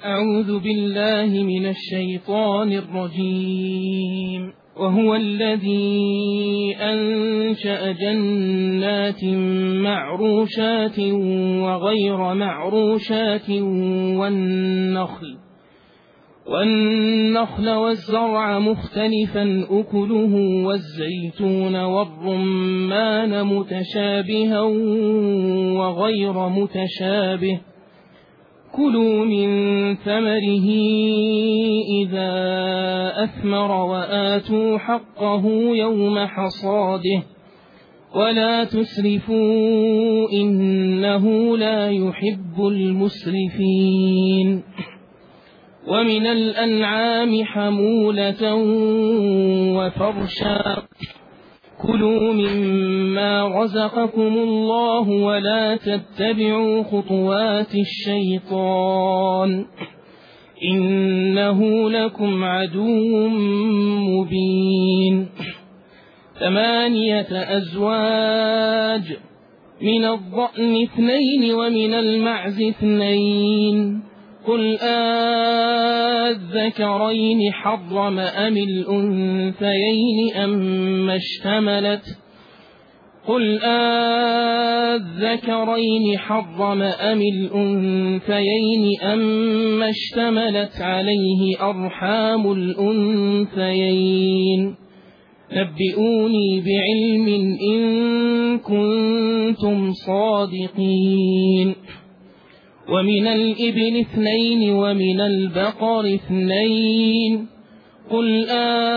أعوذ بالله من الشيطان الرجيم. وهو الذي أنشأ جنات معروشات وغير معروشات والنخل والزرع مختلفا أكله والزيتون والرمان متشابها وغير متشابه، كلوا من ثمره إذا أثمر وآتوا حقه يوم حصاده ولا تسرفوا إنه لا يحب المسرفين. ومن الأنعام حمولة وفرشا، كلوا مما رزقكم الله ولا تتبعوا خطوات الشيطان إنه لكم عدو مبين. 8 أزواج، من الضأن 2 ومن المعز 2، قل أذكرين حرم أم الأنثيين أما اشتملت قل أذكرين حرم أم الأنثيين أما اشتملت عليه أرحام الأنثيين، نبئوني بعلم إن كنتم صادقين. ومن الإبل 2 ومن البقر 2، قل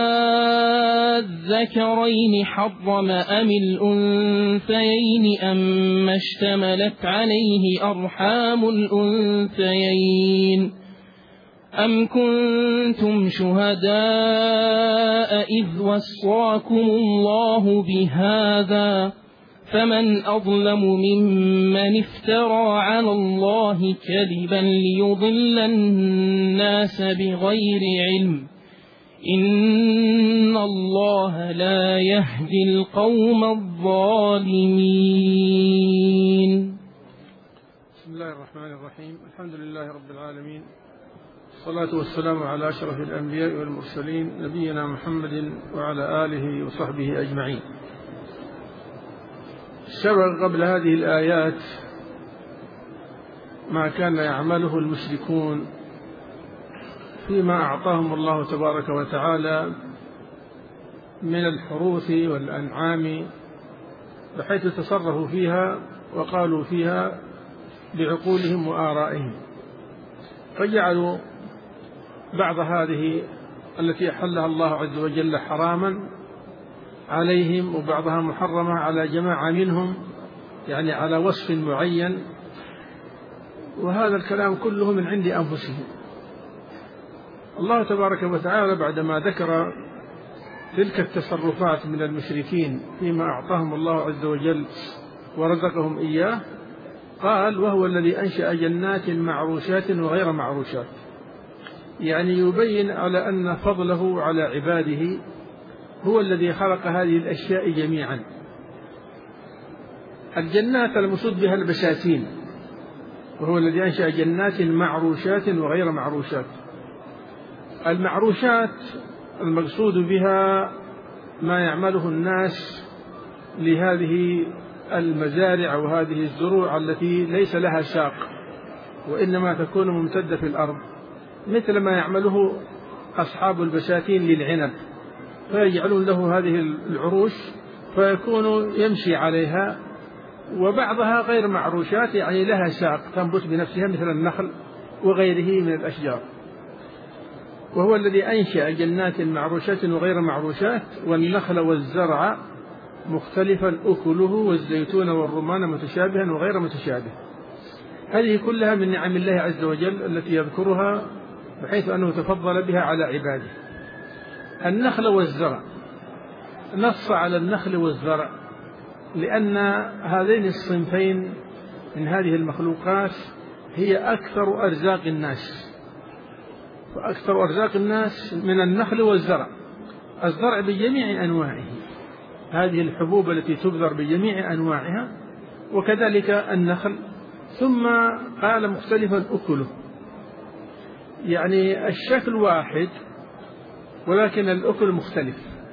أذكرين حرم أم الأنثيين أما اشتملت عليه أرحام الأنثيين، أم كنتم شهداء إذ وصاكم الله بهذا، فمن أظلم ممن افترى على الله كذبا ليضل الناس بغير علم، إن الله لا يهدي القوم الظالمين. بسم الله الرحمن الرحيم. الحمد لله رب العالمين، الصلاة والسلام على أشرف الأنبياء والمرسلين، نبينا محمد وعلى آله وصحبه أجمعين. سبق قبل هذه الآيات ما كان يعمله المشركون فيما أعطاهم الله تبارك وتعالى من الحروث والأنعام، بحيث تصرفوا فيها وقالوا فيها بعقولهم وآرائهم، فجعلوا بعض هذه التي أحلها الله عز وجل حراما عليهم وبعضها محرمة على جماعة منهم، يعني على وصف معين، وهذا الكلام كله من عند أنفسهم. الله تبارك وتعالى بعدما ذكر تلك التصرفات من المشركين فيما أعطاهم الله عز وجل ورزقهم إياه، قال: وهو الذي أنشأ جنات معروشات وغير معروشات، يعني يبين على أن فضله على عباده هو الذي خلق هذه الأشياء جميعا. الجنات المقصود بها البساتين، وهو الذي أنشأ جنات معروشات وغير معروشات. المعروشات المقصود بها ما يعمله الناس لهذه المزارع وهذه الزروع التي ليس لها ساق وإنما تكون ممتدة في الأرض، مثل ما يعمله أصحاب البساتين للعنب، فيجعلون له هذه العروش فيكون يمشي عليها، وبعضها غير معروشات يعني لها ساق تنبت بنفسها مثل النخل وغيره من الأشجار. وهو الذي أنشأ جنات معروشات وغير معروشات والنخل والزرع مختلفا أكله والزيتون والرمان متشابها وغير متشابه. هذه كلها من نعم الله عز وجل التي يذكرها بحيث أنه تفضل بها على عباده. النخل والزرع، نص على النخل والزرع لأن هذين الصنفين من هذه المخلوقات هي أكثر أرزاق الناس، وأكثر أرزاق الناس من النخل والزرع. الزرع بجميع أنواعه، هذه الحبوب التي تبذر بجميع أنواعها، وكذلك النخل. ثم قال مختلفا أكله، يعني الشكل واحد ولكن الأكل مختلف.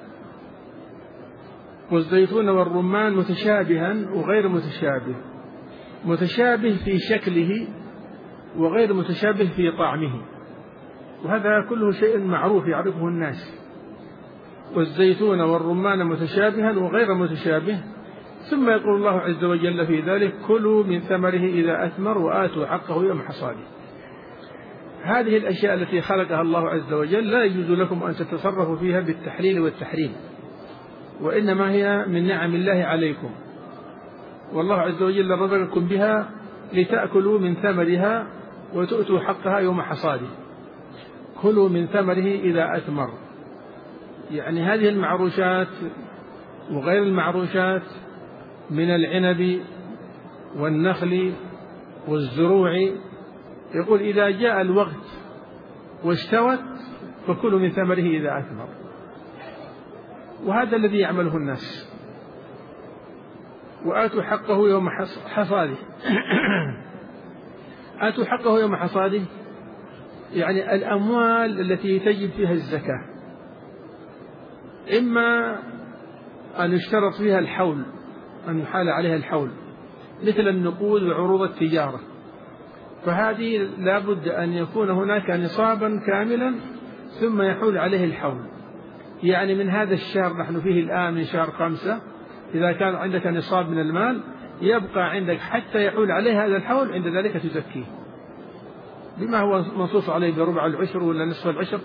والزيتون والرمان متشابها وغير متشابه، متشابه في شكله وغير متشابه في طعمه، وهذا كله شيء معروف يعرفه الناس. والزيتون والرمان متشابها وغير متشابه. ثم يقول الله عز وجل في ذلك: كلوا من ثمره إذا أثمر وآتوا حقه يوم حصاده. هذه الأشياء التي خلقها الله عز وجل لا يجوز لكم أن تتصرفوا فيها بالتحليل والتحريم، وإنما هي من نعم الله عليكم، والله عز وجل رزقكم بها لتأكلوا من ثمرها وتؤتوا حقها يوم حصاده. كلوا من ثمره إذا أثمر، يعني هذه المعروشات وغير المعروشات من العنب والنخل والزروع، يقول: إذا جاء الوقت واستوت فكلوا من ثمره إذا أثمر. وهذا الذي يعمله الناس. وآتوا حقه يوم حصاده. آتوا حقه يوم حصاده يعني الأموال التي تجب فيها الزكاة، إما أن يشترط فيها الحول، أن يحال عليها الحول، مثل النقود وعروض التجارة، فهذه لا بد أن يكون هناك نصابا كاملا ثم يحول عليه الحول. يعني من هذا الشهر نحن فيه الآن من شهر 5، إذا كان عندك نصاب من المال يبقى عندك حتى يحول عليه هذا الحول، عند ذلك تزكيه بما هو منصوص عليه بربع العشر ولا نصف العشر.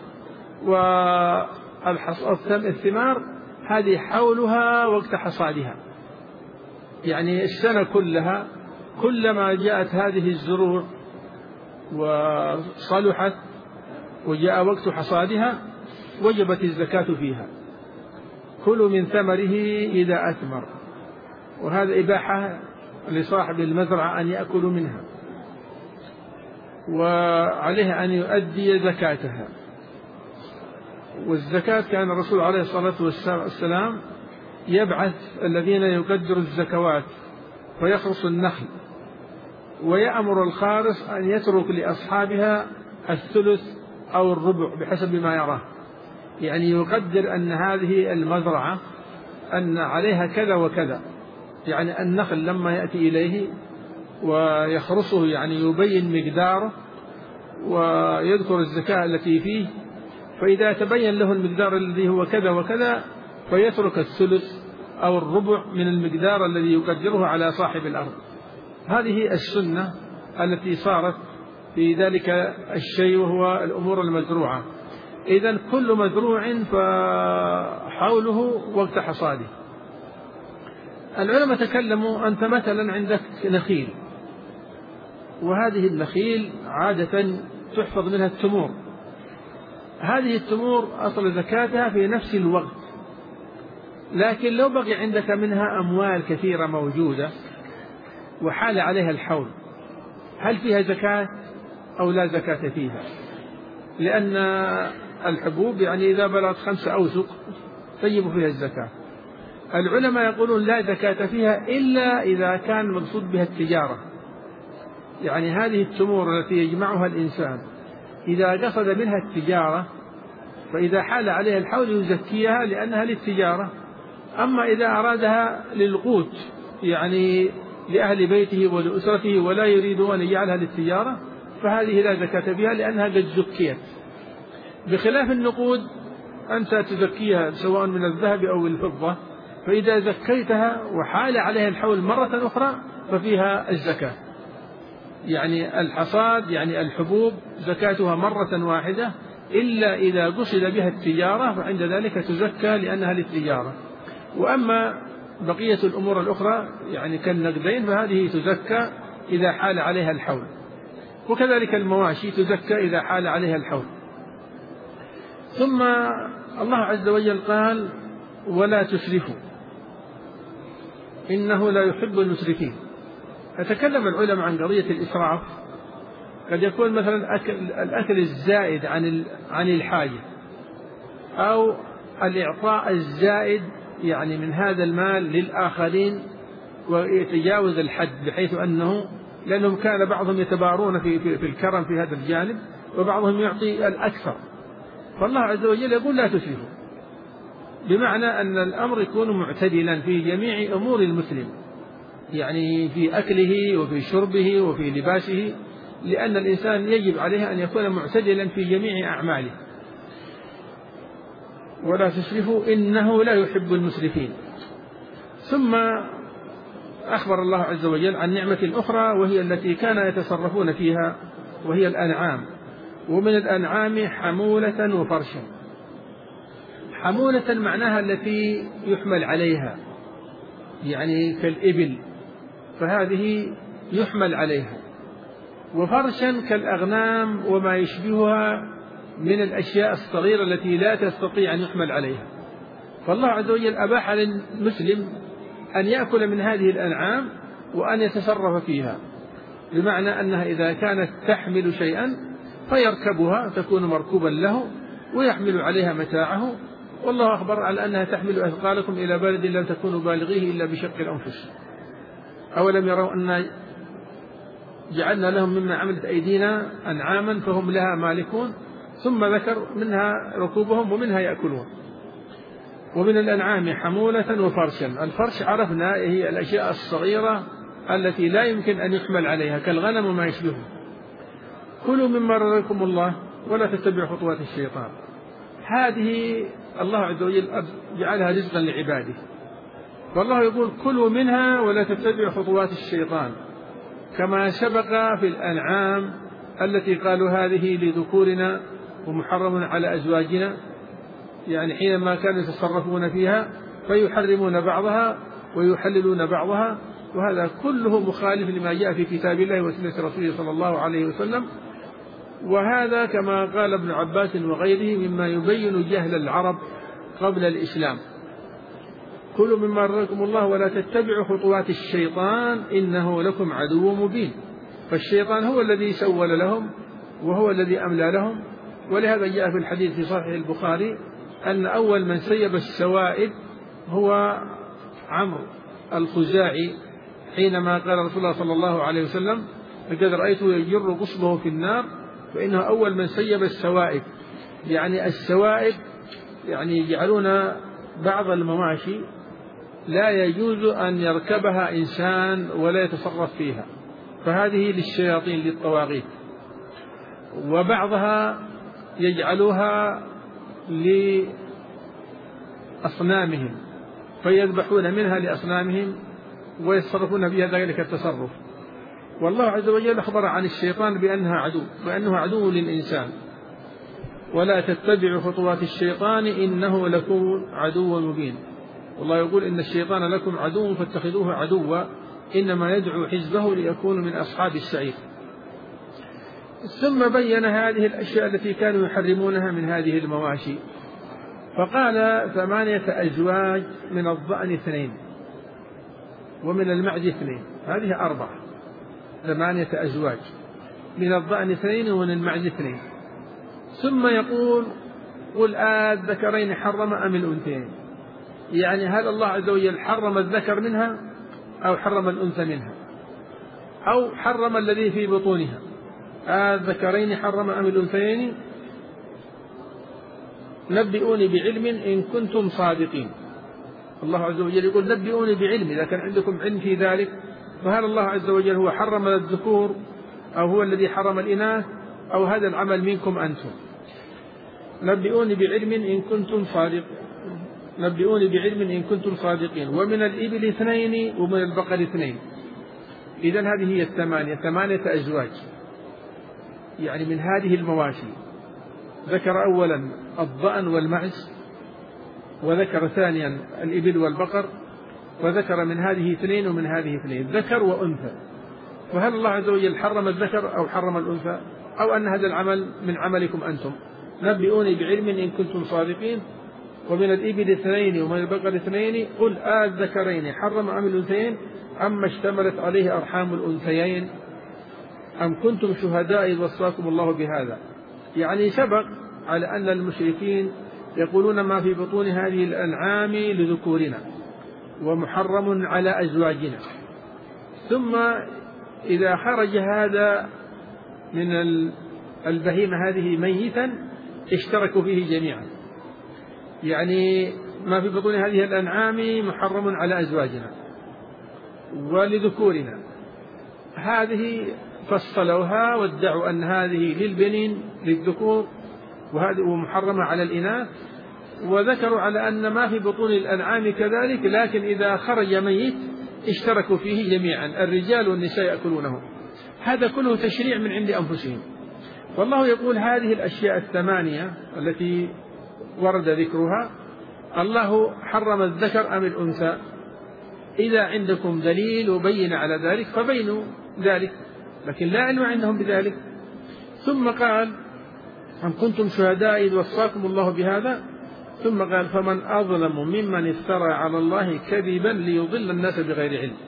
والثمار هذه حولها وقت حصادها، يعني السنة كلها كلما جاءت هذه الزروع وصلحت وجاء وقت حصادها وجبت الزكاة فيها. كلوا من ثمره إذا أثمر، وهذا إباحة لصاحب المزرعة أن يأكلوا منها، وعليه أن يؤدي زكاتها. والزكاة كان الرسول عليه الصلاة والسلام يبعث الذين يقدروا الزكوات ويخرص النخل، ويأمر الخارص أن يترك لأصحابها الثلث أو الربع بحسب ما يراه، يعني يقدر أن هذه المزرعة أن عليها كذا وكذا، يعني النخل لما يأتي إليه ويخرصه يعني يبين مقداره ويذكر الزكاة التي فيه، فإذا تبين له المقدار الذي هو كذا وكذا فيترك الثلث أو الربع من المقدار الذي يقدره على صاحب الأرض. هذه السنة التي صارت في ذلك الشيء وهو الأمور المزروعة. إذن كل مزروع فحوله وقت حصاده. العلماء تكلموا: أنت مثلا عندك نخيل، وهذه النخيل عادة تحفظ منها التمور، هذه التمور أصل زكاتها في نفس الوقت، لكن لو بقي عندك منها أموال كثيرة موجودة وحال عليها الحول، هل فيها زكاة أو لا زكاة فيها؟ لأن الحبوب يعني إذا بلغت 5 أوسق تجب فيها الزكاة. العلماء يقولون لا زكاة فيها إلا إذا كان المقصود بها التجارة، يعني هذه التمور التي يجمعها الإنسان إذا قصد منها التجارة فإذا حال عليها الحول يزكيها لأنها للتجارة. أما إذا أرادها للقوت يعني لأهل بيته ولأسرته ولا يريد أن يجعلها للتجارة فهذه لا زكاة فيها لأنها قد زكيت. بخلاف النقود أنت تزكيها سواء من الذهب أو الفضة، فإذا زكيتها وحال عليها الحول مرة أخرى ففيها الزكاة. يعني الحصاد يعني الحبوب زكاتها مرة واحدة، إلا إذا قصد بها التجارة فعند ذلك تزكى لأنها للتجارة. وأما بقية الأمور الأخرى يعني كالنقدين فهذه تزكى إذا حال عليها الحول، وكذلك المواشي تزكى إذا حال عليها الحول. ثم الله عز وجل قال: ولا تسرفوا إنه لا يحب المسرفين. فتكلم العلماء عن قضية الإسراف، قد يكون مثلا الأكل الزائد عن الحاجة، أو الإعطاء الزائد يعني من هذا المال للآخرين ويتجاوز الحد، بحيث أنه لأنهم كان بعضهم يتبارون في الكرم في هذا الجانب، وبعضهم يعطي الأكثر. فالله عز وجل يقول لا تسرفوا، بمعنى أن الأمر يكون معتدلا في جميع أمور المسلم، يعني في أكله وفي شربه وفي لباسه، لأن الإنسان يجب عليه أن يكون معتدلا في جميع أعماله. ولا تسرفوا إنه لا يحب المسرفين. ثم أخبر الله عز وجل عن نعمة أخرى وهي التي كان يتصرفون فيها، وهي الأنعام. ومن الأنعام حمولة وفرشا. حمولة معناها التي يحمل عليها، يعني كالإبل، فهذه يحمل عليها. وفرشا كالأغنام وما يشبهها من الأشياء الصغيرة التي لا تستطيع أن يحمل عليها. فالله عز وجل أباح للمسلم أن يأكل من هذه الأنعام وأن يتصرف فيها، بمعنى أنها إذا كانت تحمل شيئا فيركبها، تكون مركوبا له ويحمل عليها متاعه. والله أخبر على أنها تحمل أثقالكم إلى بلد لم تكونوا بالغيه إلا بشق الأنفس. أولم يروا أن جعلنا لهم مما عملت أيدينا أنعاما فهم لها مالكون، ثم ذكر منها ركوبهم ومنها يأكلون. ومن الأنعام حمولة وفرشا. الفرش عرفنا هي الأشياء الصغيرة التي لا يمكن أن يحمل عليها كالغنم وما يشبهه. كلوا مما رزقكم الله ولا تتبعوا خطوات الشيطان. هذه الله عز وجل جعلها رزقا لعباده، والله يقول كلوا منها ولا تتبعوا خطوات الشيطان، كما سبق في الأنعام التي قالوا هذه لذكورنا ومحرم على أزواجنا، يعني حينما كانوا يتصرفون فيها فيحرمون بعضها ويحللون بعضها، وهذا كله مخالف لما جاء في كتاب الله وسنة رسوله صلى الله عليه وسلم. وهذا كما قال ابن عباس وغيره مما يبين جهل العرب قبل الإسلام. كلوا مما رزقكم الله ولا تتبعوا خطوات الشيطان إنه لكم عدو مبين. فالشيطان هو الذي سول لهم وهو الذي أملى لهم. ولهذا جاء في الحديث في صحيح البخاري أن أول من سيب السوائب هو عمرو الخزاعي، حينما قال رسول الله صلى الله عليه وسلم لقد رأيته يجر قصبه في النار، فإنه أول من سيب السوائب. يعني السوائب يعني يجعلون بعض المواشي لا يجوز أن يركبها إنسان ولا يتصرف فيها، فهذه للشياطين للطواغيت. وبعضها يجعلوها لأصنامهم فيذبحون منها لأصنامهم ويتصرفون بها ذلك التصرف. والله عز وجل أخبر عن الشيطان بأنه عدو للإنسان. ولا تتبعوا خطوات الشيطان إنه لكم عدو مبين. والله يقول إن الشيطان لكم عدو فاتخذوه عدوا إنما يدعو حزبه ليكونوا من أصحاب السعير. ثم بين هذه الأشياء التي كانوا يحرمونها من هذه المواشي، فقال 8 أزواج، من الضأن 2 ومن المعز 2، هذه 4. 8 أزواج، من الضأن 2 ومن المعز 2. ثم يقول قل الذكرين حرم أم الأنثيين؟ يعني هل الله عز وجل حرم الذكر منها أو حرم الأنثى منها أو حرم الذي في بطونها؟ الذكرين حرم أم الأنثيين؟ نبئوني بعلم إن كنتم صادقين. الله عز وجل يقول نبئوني بعلم، إذا كان عندكم علم في ذلك، فهل الله عز وجل هو حرم الذكور أو هو الذي حرم الإناث أو هذا العمل منكم أنتم؟ نبئوني بعلم إن كنتم صادقين. نبئوني بعلم إن كنتم صادقين. ومن الإبل 2 ومن البقر 2. إذن هذه هي 8 أزواج، يعني من هذه المواشي. ذكر أولا الضأن والمعز، وذكر ثانيا الإبل والبقر، وذكر من هذه 2 ومن هذه 2، ذكر وأنثى. فهل الله عز وجل حرم الذكر أو حرم الأنثى أو أن هذا العمل من عملكم أنتم؟ نبئوني بعلم إن كنتم صادقين. ومن الإبل 2 ومن البقر 2 قل الذكرين حرم أم الأنثيين أما اشتملت عليه أرحام الأنثيين أم كنتم شهداء إذ وصاكم الله بهذا. يعني سبق على أن المشركين يقولون ما في بطون هذه الأنعام لذكورنا ومحرم على أزواجنا، ثم إذا خرج هذا من البهيمة هذه ميتا اشتركوا فيه جميعا، يعني ما في بطون هذه الأنعام محرم على أزواجنا ولذكورنا، هذه فصلوها وادعوا أن هذه للبنين للذكور وهذه محرمة على الإناث، وذكروا على أن ما في بطون الأنعام كذلك، لكن إذا خرج ميت اشتركوا فيه جميعا، الرجال والنساء يأكلونه. هذا كله تشريع من عند أنفسهم. والله يقول هذه الأشياء الثمانية التي ورد ذكرها الله حرم الذكر أم الأنثى، إذا عندكم دليل وبين على ذلك فبينوا ذلك، لكن لا علم عندهم بذلك. ثم قال أم كنتم شهداء إذ وصاكم الله بهذا، ثم قال فمن أظلم ممن افترى على الله كذبا ليضل الناس بغير علم.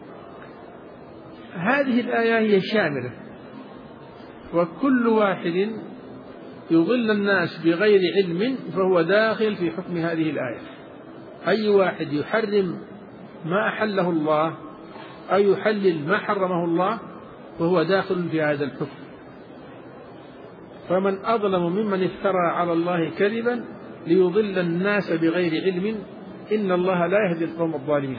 هذه الآية هي شاملة، وكل واحد يضل الناس بغير علم فهو داخل في حكم هذه الآية. أي واحد يحرم ما أحله الله أو يحلل ما حرمه الله فهو داخل في هذا الحكم. فمن أظلم ممن افترى على الله كذبا ليضل الناس بغير علم إن الله لا يهدي القوم الظالمين.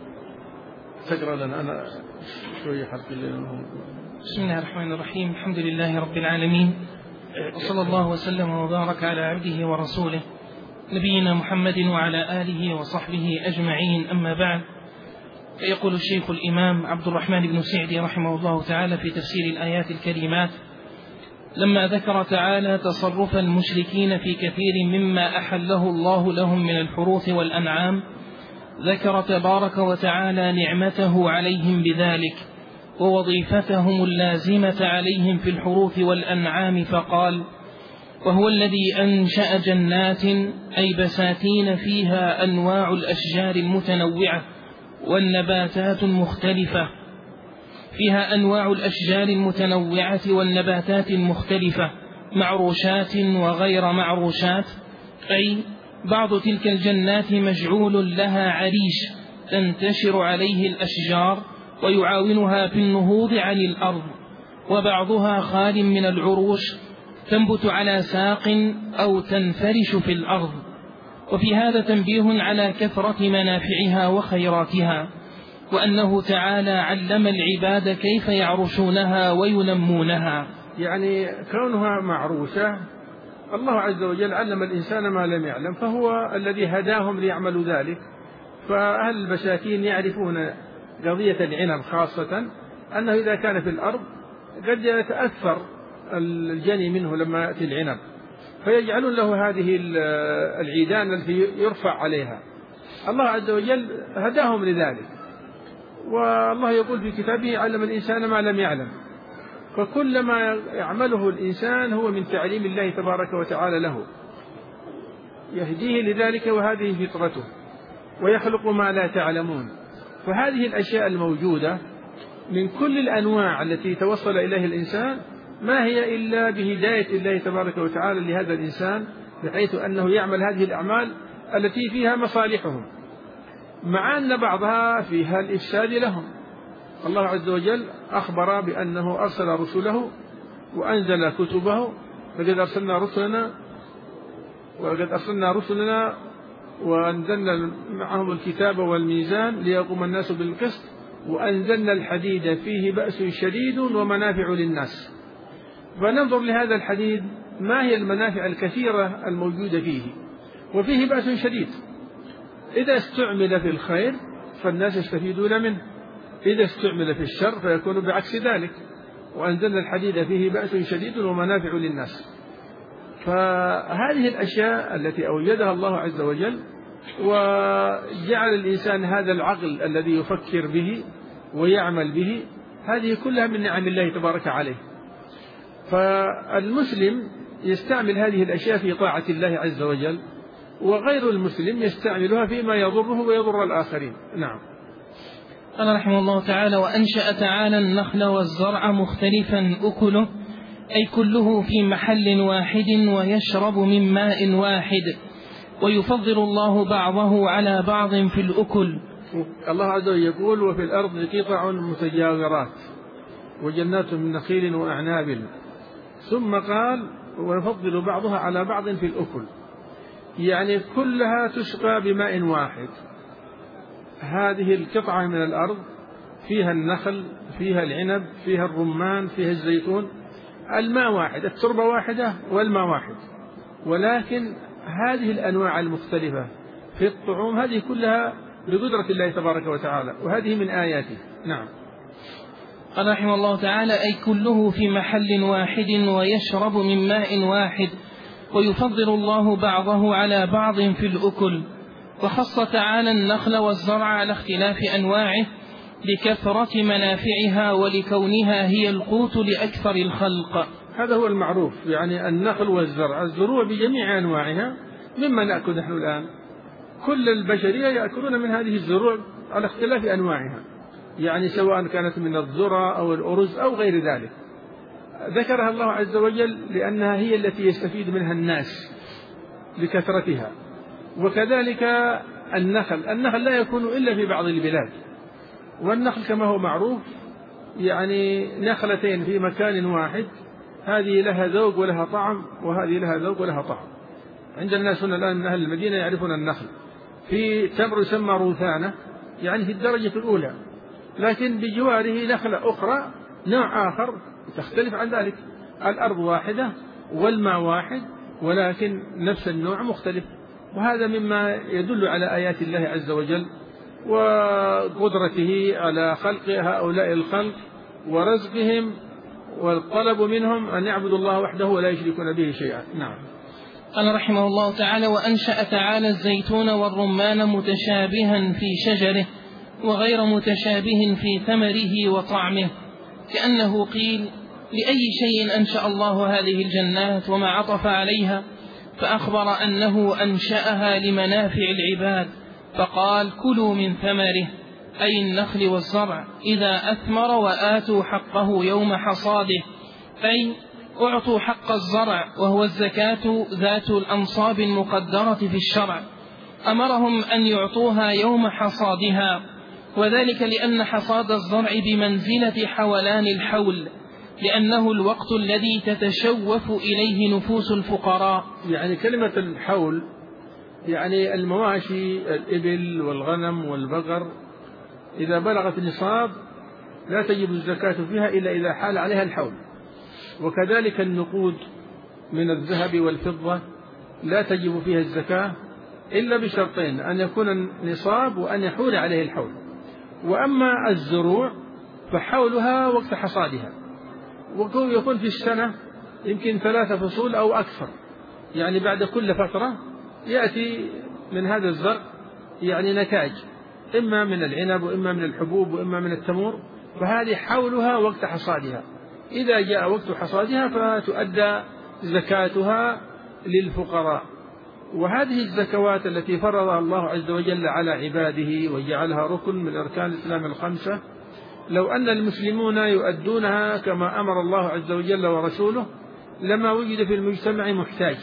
تقرأ لنا أنا شوية حرف الليل. بسم الله الرحمن الرحيم. الحمد لله رب العالمين، وصلى الله وسلم وبارك على عبده ورسوله نبينا محمد وعلى آله وصحبه أجمعين، أما بعد. فيقول الشيخ الإمام عبد الرحمن بن سعدي رحمه الله تعالى في تفسير الآيات الكريمات: لما ذكر تعالى تصرف المشركين في كثير مما أحله الله لهم من الحروث والأنعام، ذكر تبارك وتعالى نعمته عليهم بذلك ووظيفتهم اللازمة عليهم في الحروث والأنعام، فقال: وهو الذي أنشأ جنات أي بساتين فيها أنواع الأشجار المتنوعة والنباتات المختلفة، فيها أنواع الأشجار المتنوعة والنباتات المختلفة معروشات وغير معروشات، أي بعض تلك الجنات مجعول لها عريش تنتشر عليه الأشجار ويعاونها في النهوض عن الأرض، وبعضها خال من العروش تنبت على ساق أو تنفرش في الأرض. وفي هذا تنبيه على كثرة منافعها وخيراتها، وأنه تعالى علم العباد كيف يعرشونها وينمونها. يعني كونها معروشة الله عز وجل علم الإنسان ما لم يعلم، فهو الذي هداهم ليعملوا ذلك. فأهل البساتين يعرفون قضية العنب خاصة، أنه إذا كان في الأرض قد يتأثر الجني منه لما يأتي العنب، فيجعلون له هذه العيدان التي يرفع عليها. الله عز وجل هداهم لذلك، والله يقول في كتابه علم الإنسان ما لم يعلم. فكل ما يعمله الإنسان هو من تعليم الله تبارك وتعالى له، يهديه لذلك، وهذه فطرته، ويخلق ما لا تعلمون. فهذه الأشياء الموجودة من كل الأنواع التي توصل إليه الإنسان ما هي إلا بهداية الله تبارك وتعالى لهذا الإنسان، بحيث أنه يعمل هذه الأعمال التي فيها مصالحهم، مع أن بعضها فيها الإفساد لهم. الله عز وجل أخبر بأنه أرسل رسله وأنزل كتبه، فقد أرسلنا رسلنا وأنزلنا معهم الكتاب والميزان ليقوم الناس بالقسط، وأنزلنا الحديد فيه بأس شديد ومنافع للناس. فننظر لهذا الحديد ما هي المنافع الكثيرة الموجودة فيه، وفيه بأس شديد. إذا استعمل في الخير فالناس يستفيدون منه، إذا استعمل في الشر فيكون بعكس ذلك. وأنزلنا الحديد فيه بأس شديد ومنافع للناس. فهذه الأشياء التي أوجدها الله عز وجل وجعل الإنسان هذا العقل الذي يفكر به ويعمل به، هذه كلها من نعم الله تبارك عليه. فالمسلم يستعمل هذه الأشياء في طاعة الله عز وجل، وغير المسلم يستعملها فيما يضره ويضر الآخرين. نعم. قال رحمه الله تعالى: وأنشأ تعالى النخل والزرع مختلفا أكله، أي كله في محل واحد ويشرب من ماء واحد، ويفضل الله بعضه على بعض في الأكل. الله عز وجل يقول: وفي الأرض قطع متجاورات وجنات من نخيل وأعناب ثم قال ونفضل بعضها على بعض في الأكل، يعني كلها تسقى بماء واحد. هذه القطعة من الأرض فيها النخل، فيها العنب، فيها الرمان، فيها الزيتون، الماء واحد، التربة واحدة والماء واحد، ولكن هذه الأنواع المختلفة في الطعوم هذه كلها بقدرة الله تبارك وتعالى، وهذه من آياته. نعم. قال رحمه الله تعالى: أي كله في محل واحد ويشرب من ماء واحد، ويفضل الله بعضه على بعض في الأكل. وخص تعالى النخل والزرع على اختلاف أنواعه لكثرة منافعها ولكونها هي القوت لأكثر الخلق. هذا هو المعروف، يعني النخل والزرع، الزروع بجميع أنواعها مما نأكل نحن الآن، كل البشرية يأكلون من هذه الزروع على اختلاف أنواعها، يعني سواء كانت من الذرة أو الأرز أو غير ذلك. ذكرها الله عز وجل لأنها هي التي يستفيد منها الناس لكثرتها. وكذلك النخل لا يكون إلا في بعض البلاد، والنخل كما هو معروف يعني نخلتين في مكان واحد، هذه لها ذوق ولها طعم، وهذه لها ذوق ولها طعم. عند الناس هنا الآن من أهل المدينة يعرفون النخل، في تمر يسمى روثانة يعني في الدرجة الأولى، لكن بجواره نخلة أخرى نوع آخر تختلف عن ذلك، الأرض واحدة والماء واحد ولكن نفس النوع مختلف. وهذا مما يدل على آيات الله عز وجل وقدرته على خلق هؤلاء الخلق ورزقهم، والطلب منهم أن يعبدوا الله وحده ولا يشركون به شيئا. نعم. قال رحمه الله تعالى: وأنشأ تعالى الزيتون والرمان متشابها في شجره وغير متشابه في ثمره وطعمه، كأنه قيل: لأي شيء أنشأ الله هذه الجنات وما عطف عليها؟ فأخبر أنه أنشأها لمنافع العباد، فقال: كلوا من ثمره، أي النخل والزرع، إذا أثمر وآتوا حقه يوم حصاده، أي أعطوا حق الزرع وهو الزكاة ذات الأنصاب المقدرة في الشرع، أمرهم أن يعطوها يوم حصادها، وذلك لأن حصاد الزرع بمنزلة حولان الحول، لأنه الوقت الذي تتشوف إليه نفوس الفقراء. يعني كلمة الحول يعني المواشي، الإبل والغنم والبقر إذا بلغت النصاب لا تجب الزكاة فيها إلا إذا حال عليها الحول. وكذلك النقود من الذهب والفضة لا تجب فيها الزكاة إلا بشرطين: أن يكون النصاب وأن يحول عليه الحول. وأما الزروع فحولها وقت حصادها، ويكون في السنة يمكن 3 فصول أو أكثر، يعني بعد كل فترة يأتي من هذا الزرع يعني نتاج، إما من العنب وإما من الحبوب وإما من التمور، فهذه حولها وقت حصادها. إذا جاء وقت حصادها فتؤدى زكاتها للفقراء. وهذه الزكوات التي فرضها الله عز وجل على عباده وجعلها ركن من أركان الإسلام الخمسة، لو أن المسلمون يؤدونها كما أمر الله عز وجل ورسوله لما وجد في المجتمع محتاج.